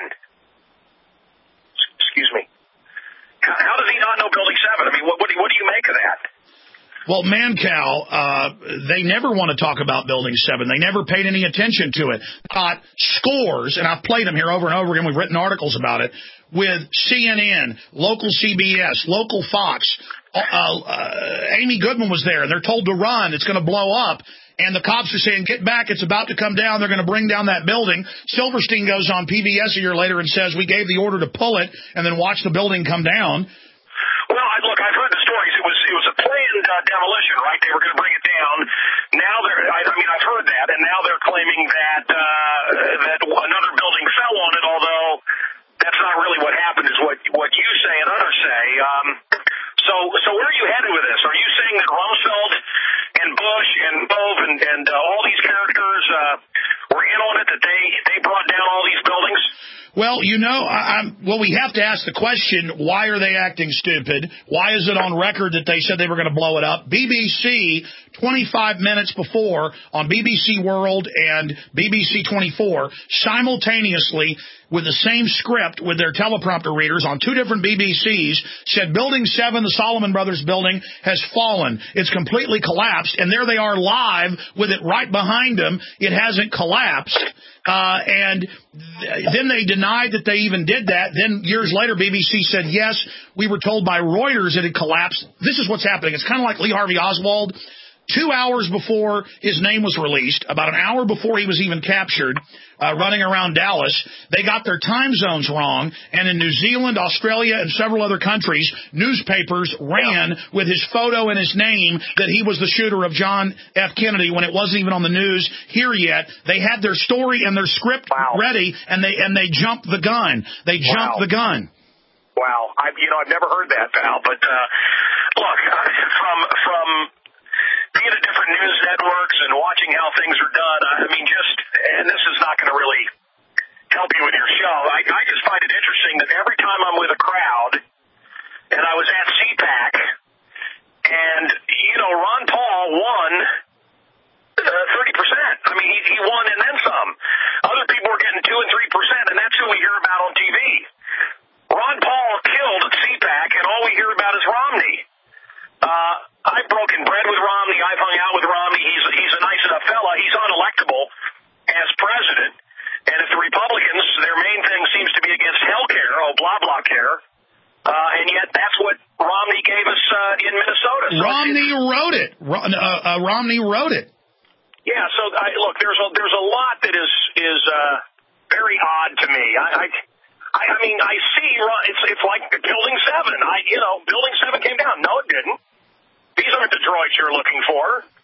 Excuse me. How does he not know Building seven? I mean, what, what, do, what do you make of that? Well, Mancow, uh, they never want to talk about Building seven. They never paid any attention to it. Got scores, and I've played them here over and over again. We've written articles about it, with C N N, local C B S, local Fox. Uh, uh, Amy Goodman was there, and they're told to run. It's going to blow up. And the cops are saying, get back, it's about to come down. They're going to bring down that building. Silverstein goes on P B S a year later and says, we gave the order to pull it and then watch the building come down. Well, I, look, I've heard the stories. It was it was a planned uh, demolition, right? They were going to bring it down. Now they're, I, I mean, I've heard that, and now they're claiming that uh, that another building fell on it. Although that's not really what happened, is what what you say and others say. Um, so, so where are you headed with this? Are you saying that Rumsfeld and Bush and Bove and and uh, all these characters uh, were in on it? That they they brought down all these buildings? Well, you know, I, I'm, well, we have to ask the question, why are they acting stupid? Why is it on record that they said they were going to blow it up? B B C, twenty-five minutes before, on B B C World and B B C twenty-four, simultaneously, with the same script, with their teleprompter readers on two different B B Cs, said Building seven, the Solomon Brothers building, has fallen. It's completely collapsed. And there they are live with it right behind them. It hasn't collapsed. Uh, and th- then they denied that they even did that. Then years later, B B C said, yes, we were told by Reuters it had collapsed. This is what's happening. It's kind of like Lee Harvey Oswald. Two hours before his name was released, about an hour before he was even captured, uh, running around Dallas, they got their time zones wrong, and in New Zealand, Australia, and several other countries, newspapers ran with his photo and his name that he was the shooter of John F. Kennedy when it wasn't even on the news here yet. They had their story and their script wow. ready, and they and they jumped the gun. They jumped wow. the gun. Wow, I you know I've never heard that, pal. But uh, look, from from being at different news networks and watching how things are done, I mean, just, and this is not going to really help you with your show, I, I just find it interesting that every time I'm with a crowd, and I was at CPAC, and, you know, Ron Paul won uh, thirty percent. I mean, he, he won and then some. Other people were getting two and three percent, and that's who we hear about on T V. Ron Paul killed at CPAC, and all we hear about is Romney. Uh, I've broken bread with Romney. I've hung out with Romney. He's he's a nice enough fella. He's unelectable as president. And if the Republicans, their main thing seems to be against health care, oh, blah, blah care, uh, and yet that's what Romney gave us uh, in Minnesota. So Romney wrote it. Ro- uh, uh, Romney wrote it. Yeah, so I, look, there's a, there's a lot that is, is uh, very odd to me. I... I I, I mean, I see, it's it's like Building seven. I, you know, Building seven came down. No, it didn't. These aren't the droids you're looking for.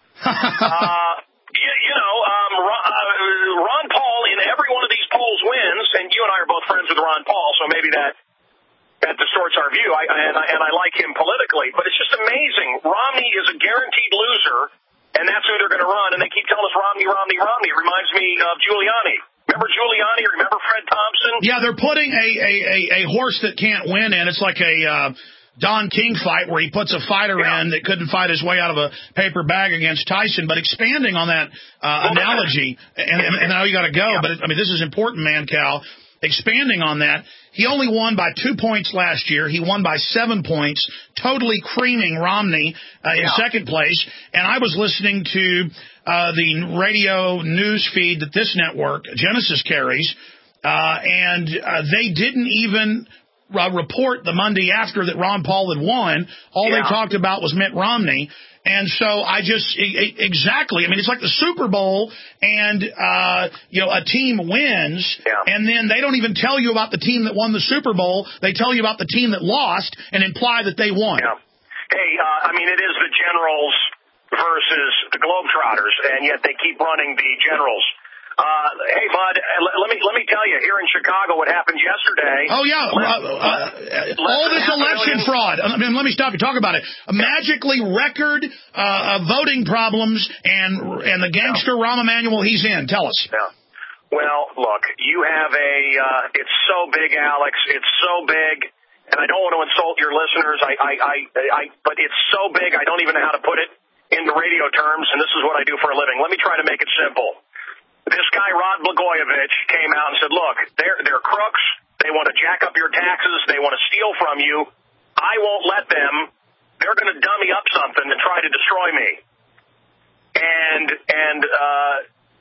uh, you, you know, um, Ron, uh, Ron Paul in every one of these polls wins, and you and I are both friends with Ron Paul, so maybe that that distorts our view, I, and, I, and I like him politically. But it's just amazing. Romney is a guaranteed loser, and that's who they're going to run, and they keep telling us Romney, Romney, Romney. It reminds me of Giuliani. Remember Giuliani? Remember Fred Thompson? Yeah, they're putting a, a, a, a horse that can't win in. It's like a uh, Don King fight where he puts a fighter yeah. in that couldn't fight his way out of a paper bag against Tyson. But expanding on that uh, well, analogy, and, and, and now you got to go, yeah. but, I mean, this is important, man, Cal. Expanding on that, he only won by two points last year. He won by seven points, totally creaming Romney uh, in yeah. second place. And I was listening to uh, the radio news feed that this network, Genesis, carries, uh, and uh, they didn't even uh, report the Monday after that Ron Paul had won. All yeah. they talked about was Mitt Romney. And so I just, exactly, I mean, it's like the Super Bowl and, uh, you know, a team wins, yeah. and then they don't even tell you about the team that won the Super Bowl. They tell you about the team that lost and imply that they won. Yeah. Hey, uh, I mean, it is the Generals versus the Globetrotters, and yet they keep running the Generals. Uh, hey, Bud, let me let me tell you, here in Chicago, what happened yesterday. Oh, yeah. Uh, uh, all this election million. fraud. I mean, let me stop you. Talk about it. Magically record uh, voting problems, and and the gangster yeah. Rahm Emanuel, he's in. Tell us. Yeah. Well, look, you have a, uh, it's so big, Alex. It's so big. And I don't want to insult your listeners, I, I, I, I, but it's so big, I don't even know how to put it into radio terms, and this is what I do for a living. Let me try to make it simple. This guy, Rod Blagojevich, came out and said, look, they're, they're crooks. They want to jack up your taxes. They want to steal from you. I won't let them. They're going to dummy up something to try to destroy me. And, and, uh,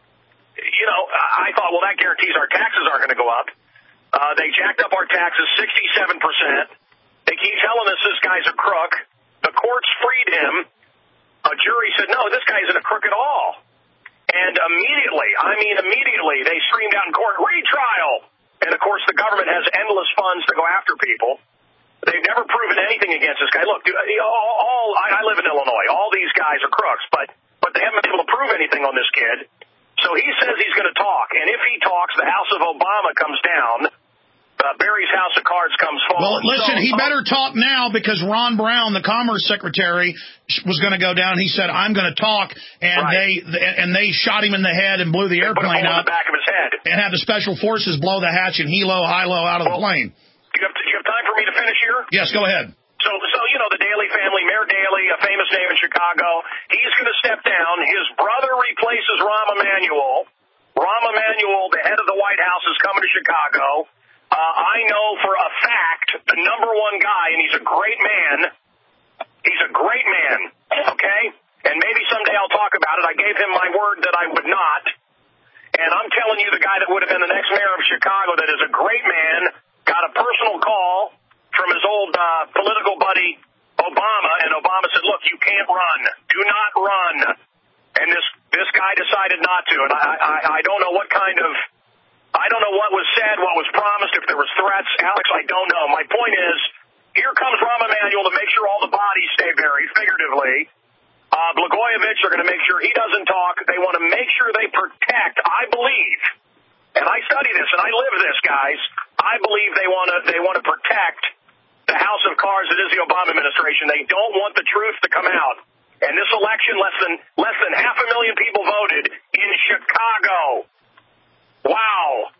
you know, I thought, well, that guarantees our taxes aren't going to go up. Uh, they jacked up our taxes sixty-seven percent. They keep telling us this guy's a crook. The courts freed him. A jury said, no, this guy isn't a crook at all. And immediately, I mean immediately, they screamed out in court, retrial. And, of course, the government has endless funds to go after people. They've never proven anything against this guy. Look, all, all I, I live in Illinois. All these guys are crooks, but, but they haven't been able to prove anything on this kid. So he says he's going to talk. And if he talks, the House of Obama comes down. Uh, Barry's House of Cards comes forward. Well, listen, so, he better talk now because Ron Brown, the Commerce Secretary, was going to go down. He said, I'm going to talk, and right. they and they shot him in the head and blew the they airplane put a hole up. in the back of his head. And had the special forces blow the hatch and helo, high-low out of well, the plane. Do you, have, do you have time for me to finish here? Yes, go ahead. So, so you know, the Daley family, Mayor Daley, a famous name in Chicago, he's going to step down. His brother replaces Rahm Emanuel. Rahm Emanuel, the head of the White House, is coming to Chicago. Uh, I know for a fact the number one guy, and he's a great man. He's a great man, okay? And maybe someday I'll talk about it. I gave him my word that I would not. And I'm telling you, the guy that would have been the next mayor of Chicago that is a great man, got a personal call from his old uh, political buddy Obama, and Obama said, look, you can't run. Do not run. And this, this guy decided not to. And I, I, I don't know what kind of... I don't know what was said, what was promised, if there was threats. Alex, I don't know. My point is, here comes Rahm Emanuel to make sure all the bodies stay buried, figuratively. Uh, Blagojevich are going to make sure he doesn't talk. They want to make sure they protect, I believe, and I study this and I live this, guys, I believe they want to they want to protect the House of Cards that is the Obama administration. They don't want the truth to come out. And this election, less than less than half a million people voted in Chicago. Wow.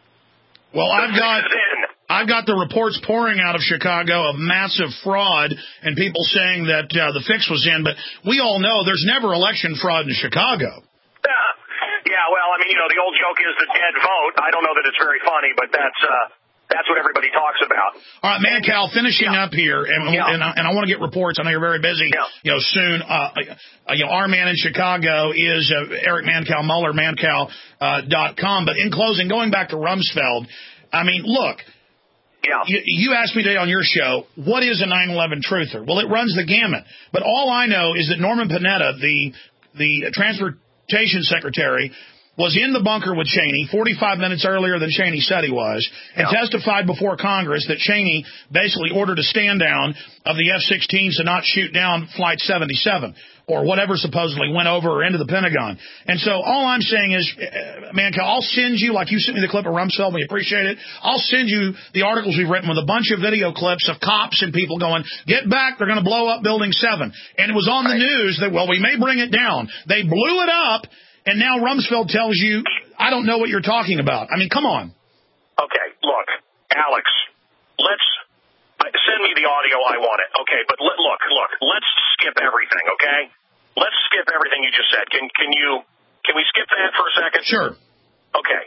Well, I've got I've got the reports pouring out of Chicago of massive fraud and people saying that uh, the fix was in, but we all know there's never election fraud in Chicago. Yeah, yeah. Well, I mean, you know, the old joke is the dead vote. I don't know that it's very funny, but that's uh, that's what everybody talks about. All right, Mancow, finishing yeah. up here, and yeah. and, I, and I want to get reports. I know you're very busy. Yeah. You know, soon. Uh, uh, you know, our man in Chicago is uh, Eric Mancow, Mueller Mancow dot com. But in closing, going back to Rumsfeld, I mean, look. Yeah. You, you asked me today on your show, what is a nine eleven truther? Well, it runs the gamut. But all I know is that Norman Panetta, the the transportation secretary, was in the bunker with Cheney forty-five minutes earlier than Cheney said he was, and yeah. testified before Congress that Cheney basically ordered a stand down of the F sixteens to not shoot down Flight seventy-seven or whatever supposedly went over or into the Pentagon. And so all I'm saying is, uh, man, I'll send you, like you sent me the clip of Rumsfeld, we appreciate it. I'll send you the articles we've written with a bunch of video clips of cops and people going, get back, they're going to blow up Building seven. And it was on the news that, well, we may bring it down. They blew it up. And now Rumsfeld tells you, I don't know what you're talking about. I mean, come on. Okay, look, Alex, let's send me the audio. I want it. Okay, but let, look, look, let's skip everything, okay? Let's skip everything you just said. Can can you can we skip that for a second? Sure. Okay.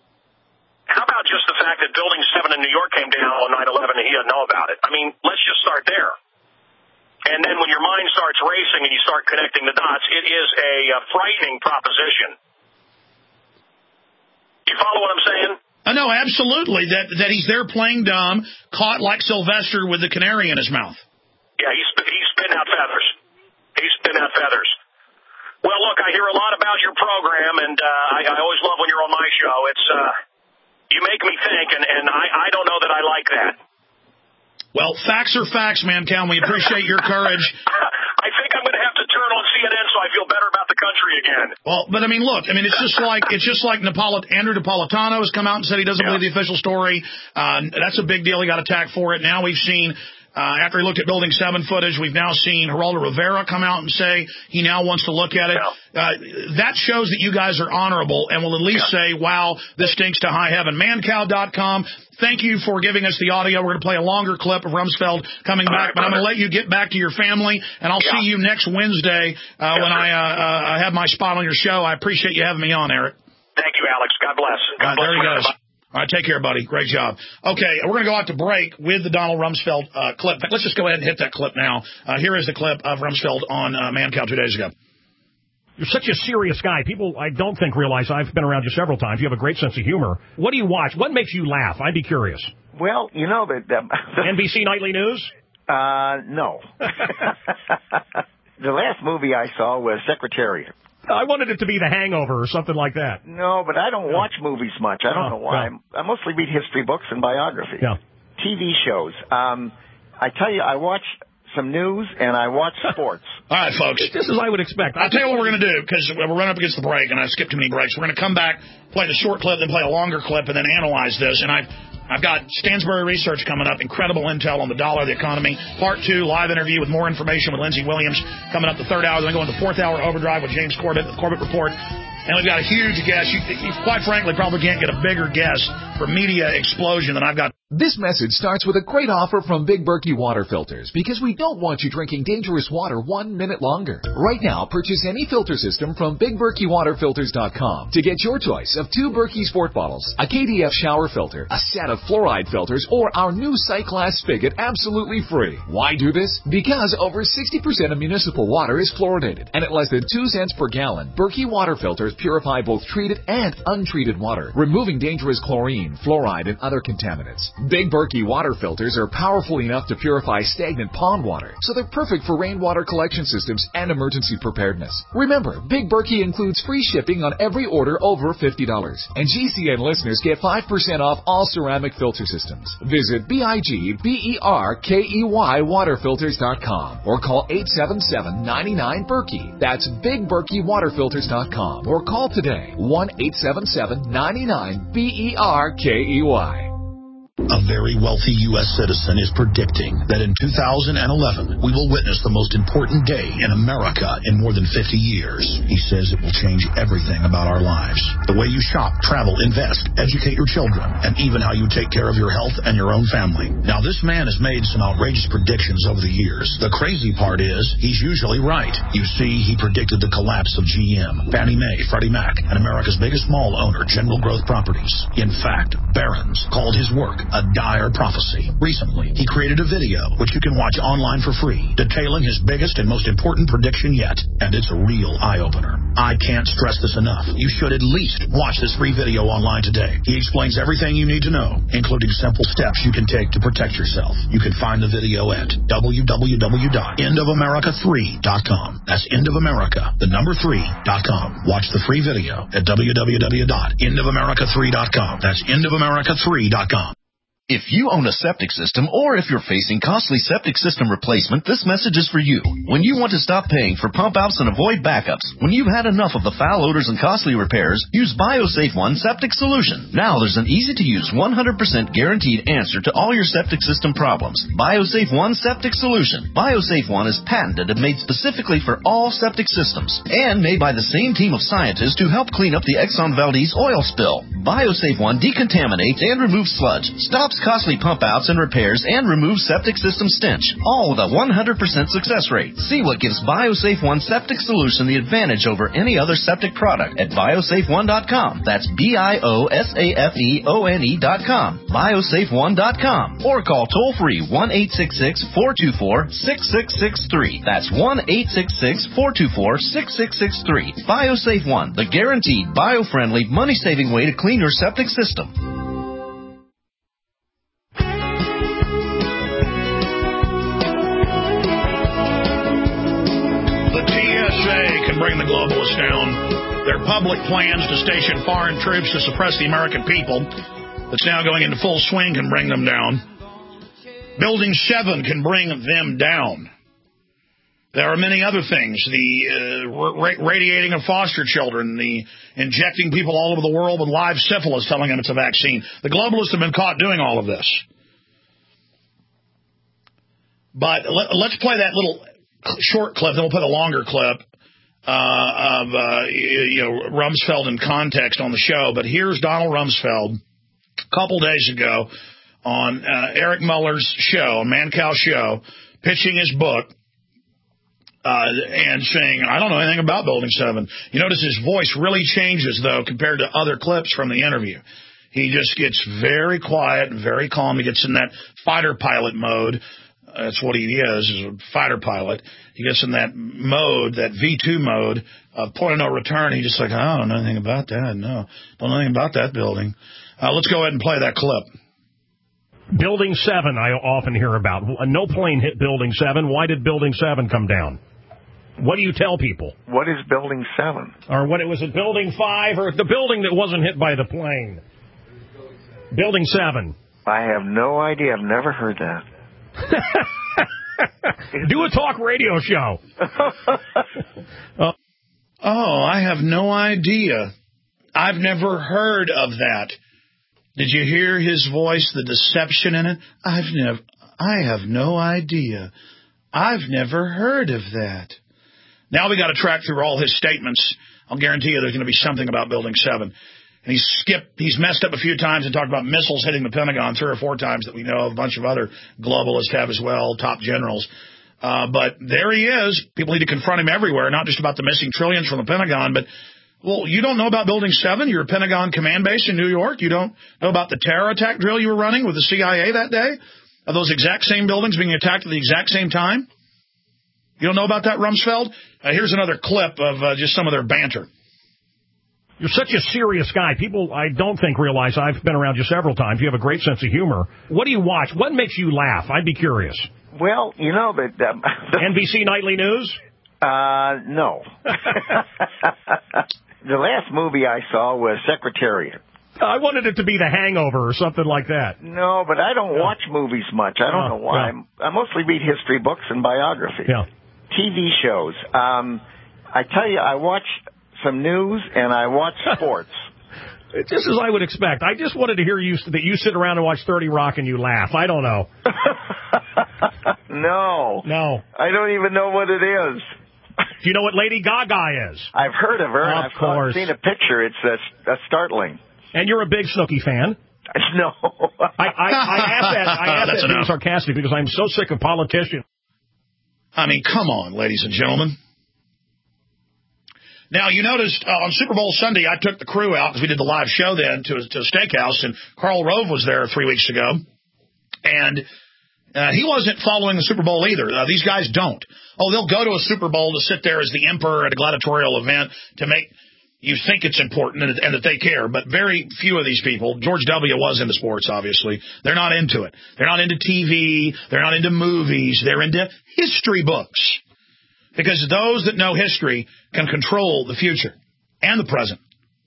How about just the fact that Building seven in New York came down on nine eleven and he didn't know about it? I mean, let's just start there. And then when your mind starts racing and you start connecting the dots, it is a, a frightening proposition. You follow what I'm saying? I know, absolutely, that that he's there playing dumb, caught like Sylvester with the canary in his mouth. Yeah, he's, he's spitting out feathers. He's spitting out feathers. Well, look, I hear a lot about your program, and uh, I, I always love when you're on my show. It's uh, you make me think, and, and I, I don't know that I like that. Well, facts are facts, Mancow. We appreciate your courage. I think I'm going to have to turn on C N N so I feel better about the country again. Well, but I mean, look, I mean, it's just like it's just like Napolit- Andrew Napolitano has come out and said he doesn't yeah. believe the official story. Uh, that's a big deal. He got attacked for it. Now we've seen Uh, after he looked at Building seven footage, we've now seen Geraldo Rivera come out and say he now wants to look at it. Uh, that shows that you guys are honorable and will at least say, wow, this stinks to high heaven. Mancow dot com, thank you for giving us the audio. We're going to play a longer clip of Rumsfeld coming back, but I'm going to let you get back to your family, and I'll see you next Wednesday uh, when I uh, uh, have my spot on your show. I appreciate you having me on, Eric. Thank you, Alex. God bless. God uh, bless. There he goes. All right, take care, buddy. Great job. Okay, we're going to go out to break with the Donald Rumsfeld uh, clip. Let's just go ahead and hit that clip now. Uh, here is the clip of Rumsfeld on uh, Mancow two days ago. You're such a serious guy. People, I don't think, realize I've been around you several times. You have a great sense of humor. What do you watch? What makes you laugh? I'd be curious. Well, you know that... Uh, N B C Nightly News? Uh, no. The last movie I saw was Secretariat. I wanted it to be The Hangover or something like that. No, but I don't watch movies much. I don't Oh, know why. yeah. I mostly read history books and biographies. Yeah. T V shows. Um, I tell you, I watch some news and I watch sports. All right, folks. This is what I would expect. I'll tell you what we're going to do, because we're running up against the break, and I've skipped too many breaks. We're going to come back, play the short clip, then play a longer clip, and then analyze this. And I've, I've got Stansberry Research coming up, incredible intel on the dollar, the economy. Part two, live interview with more information with Lindsey Williams coming up the third hour. Then going to fourth hour overdrive with James Corbett, the Corbett Report. And we've got a huge guest. You, you quite frankly probably can't get a bigger guest for media explosion than I've got. This message starts with a great offer from Big Berkey Water Filters, because we don't want you drinking dangerous water one minute longer. Right now, purchase any filter system from Big Berkey Water Filters dot com to get your choice of two Berkey Sport bottles, a K D F shower filter, a set of fluoride filters, or our new Cyclass spigot absolutely free. Why do this? Because over sixty percent of municipal water is fluoridated, and at less than two cents per gallon, Berkey Water Filters purify both treated and untreated water, removing dangerous chlorine, fluoride, and other contaminants. Big Berkey water filters are powerful enough to purify stagnant pond water, so they're perfect for rainwater collection systems and emergency preparedness. Remember, Big Berkey includes free shipping on every order over fifty dollars, and G C N listeners get five percent off all ceramic filter systems. Visit B I G B E R K E Y water filters dot com or call eight seven seven, nine nine, Berkey. That's Big Berkey water filters dot com or call today, one eight seven seven, nine nine, B E R K E Y. A very wealthy U S citizen is predicting that in two thousand eleven, we will witness the most important day in America in more than fifty years. He says it will change everything about our lives. The way you shop, travel, invest, educate your children, and even how you take care of your health and your own family. Now, this man has made some outrageous predictions over the years. The crazy part is, he's usually right. You see, he predicted the collapse of G M, Fannie Mae, Freddie Mac, and America's biggest mall owner, General Growth Properties. In fact, Barron's called his work a dire prophecy. Recently, he created a video, which you can watch online for free, detailing his biggest and most important prediction yet. And it's a real eye-opener. I can't stress this enough. You should at least watch this free video online today. He explains everything you need to know, including simple steps you can take to protect yourself. You can find the video at w w w dot end of america three dot com. That's End of America, the number three dot com. Watch the free video at w w w dot end of america three dot com. That's end of america three dot com. If you own a septic system, or if you're facing costly septic system replacement, this message is for you. When you want to stop paying for pump outs and avoid backups, when you've had enough of the foul odors and costly repairs, use BioSafe One Septic Solution. Now there's an easy-to-use, one hundred percent guaranteed answer to all your septic system problems. BioSafe One Septic Solution. BioSafe One is patented and made specifically for all septic systems, and made by the same team of scientists who helped clean up the Exxon Valdez oil spill. BioSafe One decontaminates and removes sludge, stops costly pump outs and repairs, and removes septic system stench, all with a one hundred percent success rate. See what gives BioSafe One Septic Solution the advantage over any other septic product at biosafe one dot com. That's B I O S A F E O N E dot com. biosafe one dot com. Or call toll-free one eight six six, four two four, six six six three. That's one eight six six, four two four, six six six three. BioSafe One, the guaranteed, bio-friendly, money-saving way to clean your septic system. Bring the globalists down. Their public plans to station foreign troops to suppress the American people, that's now going into full swing, can bring them down. Building seven can bring them down. There are many other things. The uh, ra- radiating of foster children, the injecting people all over the world with live syphilis, telling them it's a vaccine. The globalists have been caught doing all of this. But let, let's play that little short clip, then we'll put a longer clip uh, of uh, you know Rumsfeld in context on the show. But here's Donald Rumsfeld a couple days ago on uh, Eric Muller's show, Mancow's show, pitching his book uh, and saying, I don't know anything about Building seven. You notice his voice really changes, though, compared to other clips from the interview. He just gets very quiet, very calm. He gets in that fighter pilot mode. That's what he is, is a fighter pilot. He gets in that mode, that V two mode of point of no return. He's just like, I don't know anything about that. No, don't know anything about that building. Uh, let's go ahead and play that clip. Building seven, I often hear about. No plane hit Building seven. Why did Building seven come down? What do you tell people? What is Building seven? Or what it was at Building five, or the building that wasn't hit by the plane? Building seven. I have no idea. I've never heard that. Do a talk radio show. uh, oh, I have no idea. I've never heard of that. Did you hear his voice, the deception in it? I've never, I have no idea. I've never heard of that. Now we got to track through all his statements. I'll guarantee you there's going to be something about Building seven. And he's skipped, he's messed up a few times and talked about missiles hitting the Pentagon three or four times that we know of. A bunch of other globalists have as well, top generals. Uh, but there he is. People need to confront him everywhere, not just about the missing trillions from the Pentagon, but, well, you don't know about Building seven? You're a Pentagon command base in New York. You don't know about the terror attack drill you were running with the C I A that day? Are those exact same buildings being attacked at the exact same time? You don't know about that, Rumsfeld? Uh, here's another clip of uh, just some of their banter. You're such a serious guy. People, I don't think, realize I've been around you several times. You have a great sense of humor. What do you watch? What makes you laugh? I'd be curious. Well, you know that... Um, N B C Nightly News? Uh, no. The last movie I saw was Secretariat. I wanted it to be The Hangover or something like that. No, but I don't yeah. watch movies much. I don't oh, know why. Yeah. I mostly read history books and biographies. Yeah. T V shows. Um, I tell you, I watch some news and I watch sports. Just as I would expect. I just wanted to hear you that you sit around and watch thirty Rock and you laugh. I don't know. No. No. I don't even know what it is. Do you know what Lady Gaga is? I've heard of her. Of I've course. seen a picture. It's uh, uh, startling. And you're a big Snooki fan. No. I, I, I asked that, I asked That's that being sarcastic because I'm so sick of politicians. I mean, come on, ladies and gentlemen. Now, you noticed uh, on Super Bowl Sunday, I took the crew out because we did the live show then to, to a steakhouse, and Karl Rove was there three weeks ago. And uh, he wasn't following the Super Bowl either. Uh, these guys don't. Oh, they'll go to a Super Bowl to sit there as the emperor at a gladiatorial event to make you think it's important and, and that they care. But very few of these people, George W. was into sports, obviously. They're not into it. They're not into T V. They're not into movies. They're into history books. Because those that know history can control the future and the present.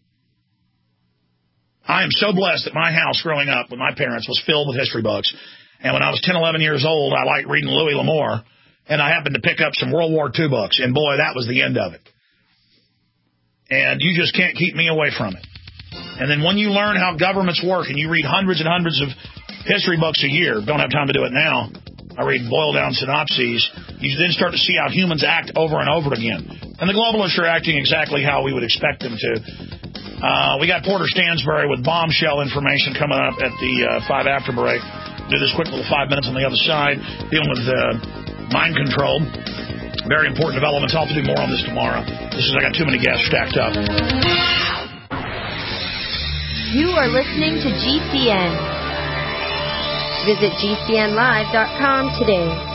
I am so blessed that my house growing up with my parents was filled with history books. And when I was ten, eleven years old, I liked reading Louis L'Amour. And I happened to pick up some World War Two books. And boy, that was the end of it. And you just can't keep me away from it. And then when you learn how governments work and you read hundreds and hundreds of history books a year, don't have time to do it now. I read boiled-down synopses. You then start to see how humans act over and over again. And the globalists are acting exactly how we would expect them to. Uh, we got Porter Stansbury with bombshell information coming up at the uh, five after break. Do this quick little five minutes on the other side, dealing with uh, mind control. Very important developments. I'll have to do more on this tomorrow. This is, I got too many guests stacked up. You are listening to G C N. Visit G C N live dot com today.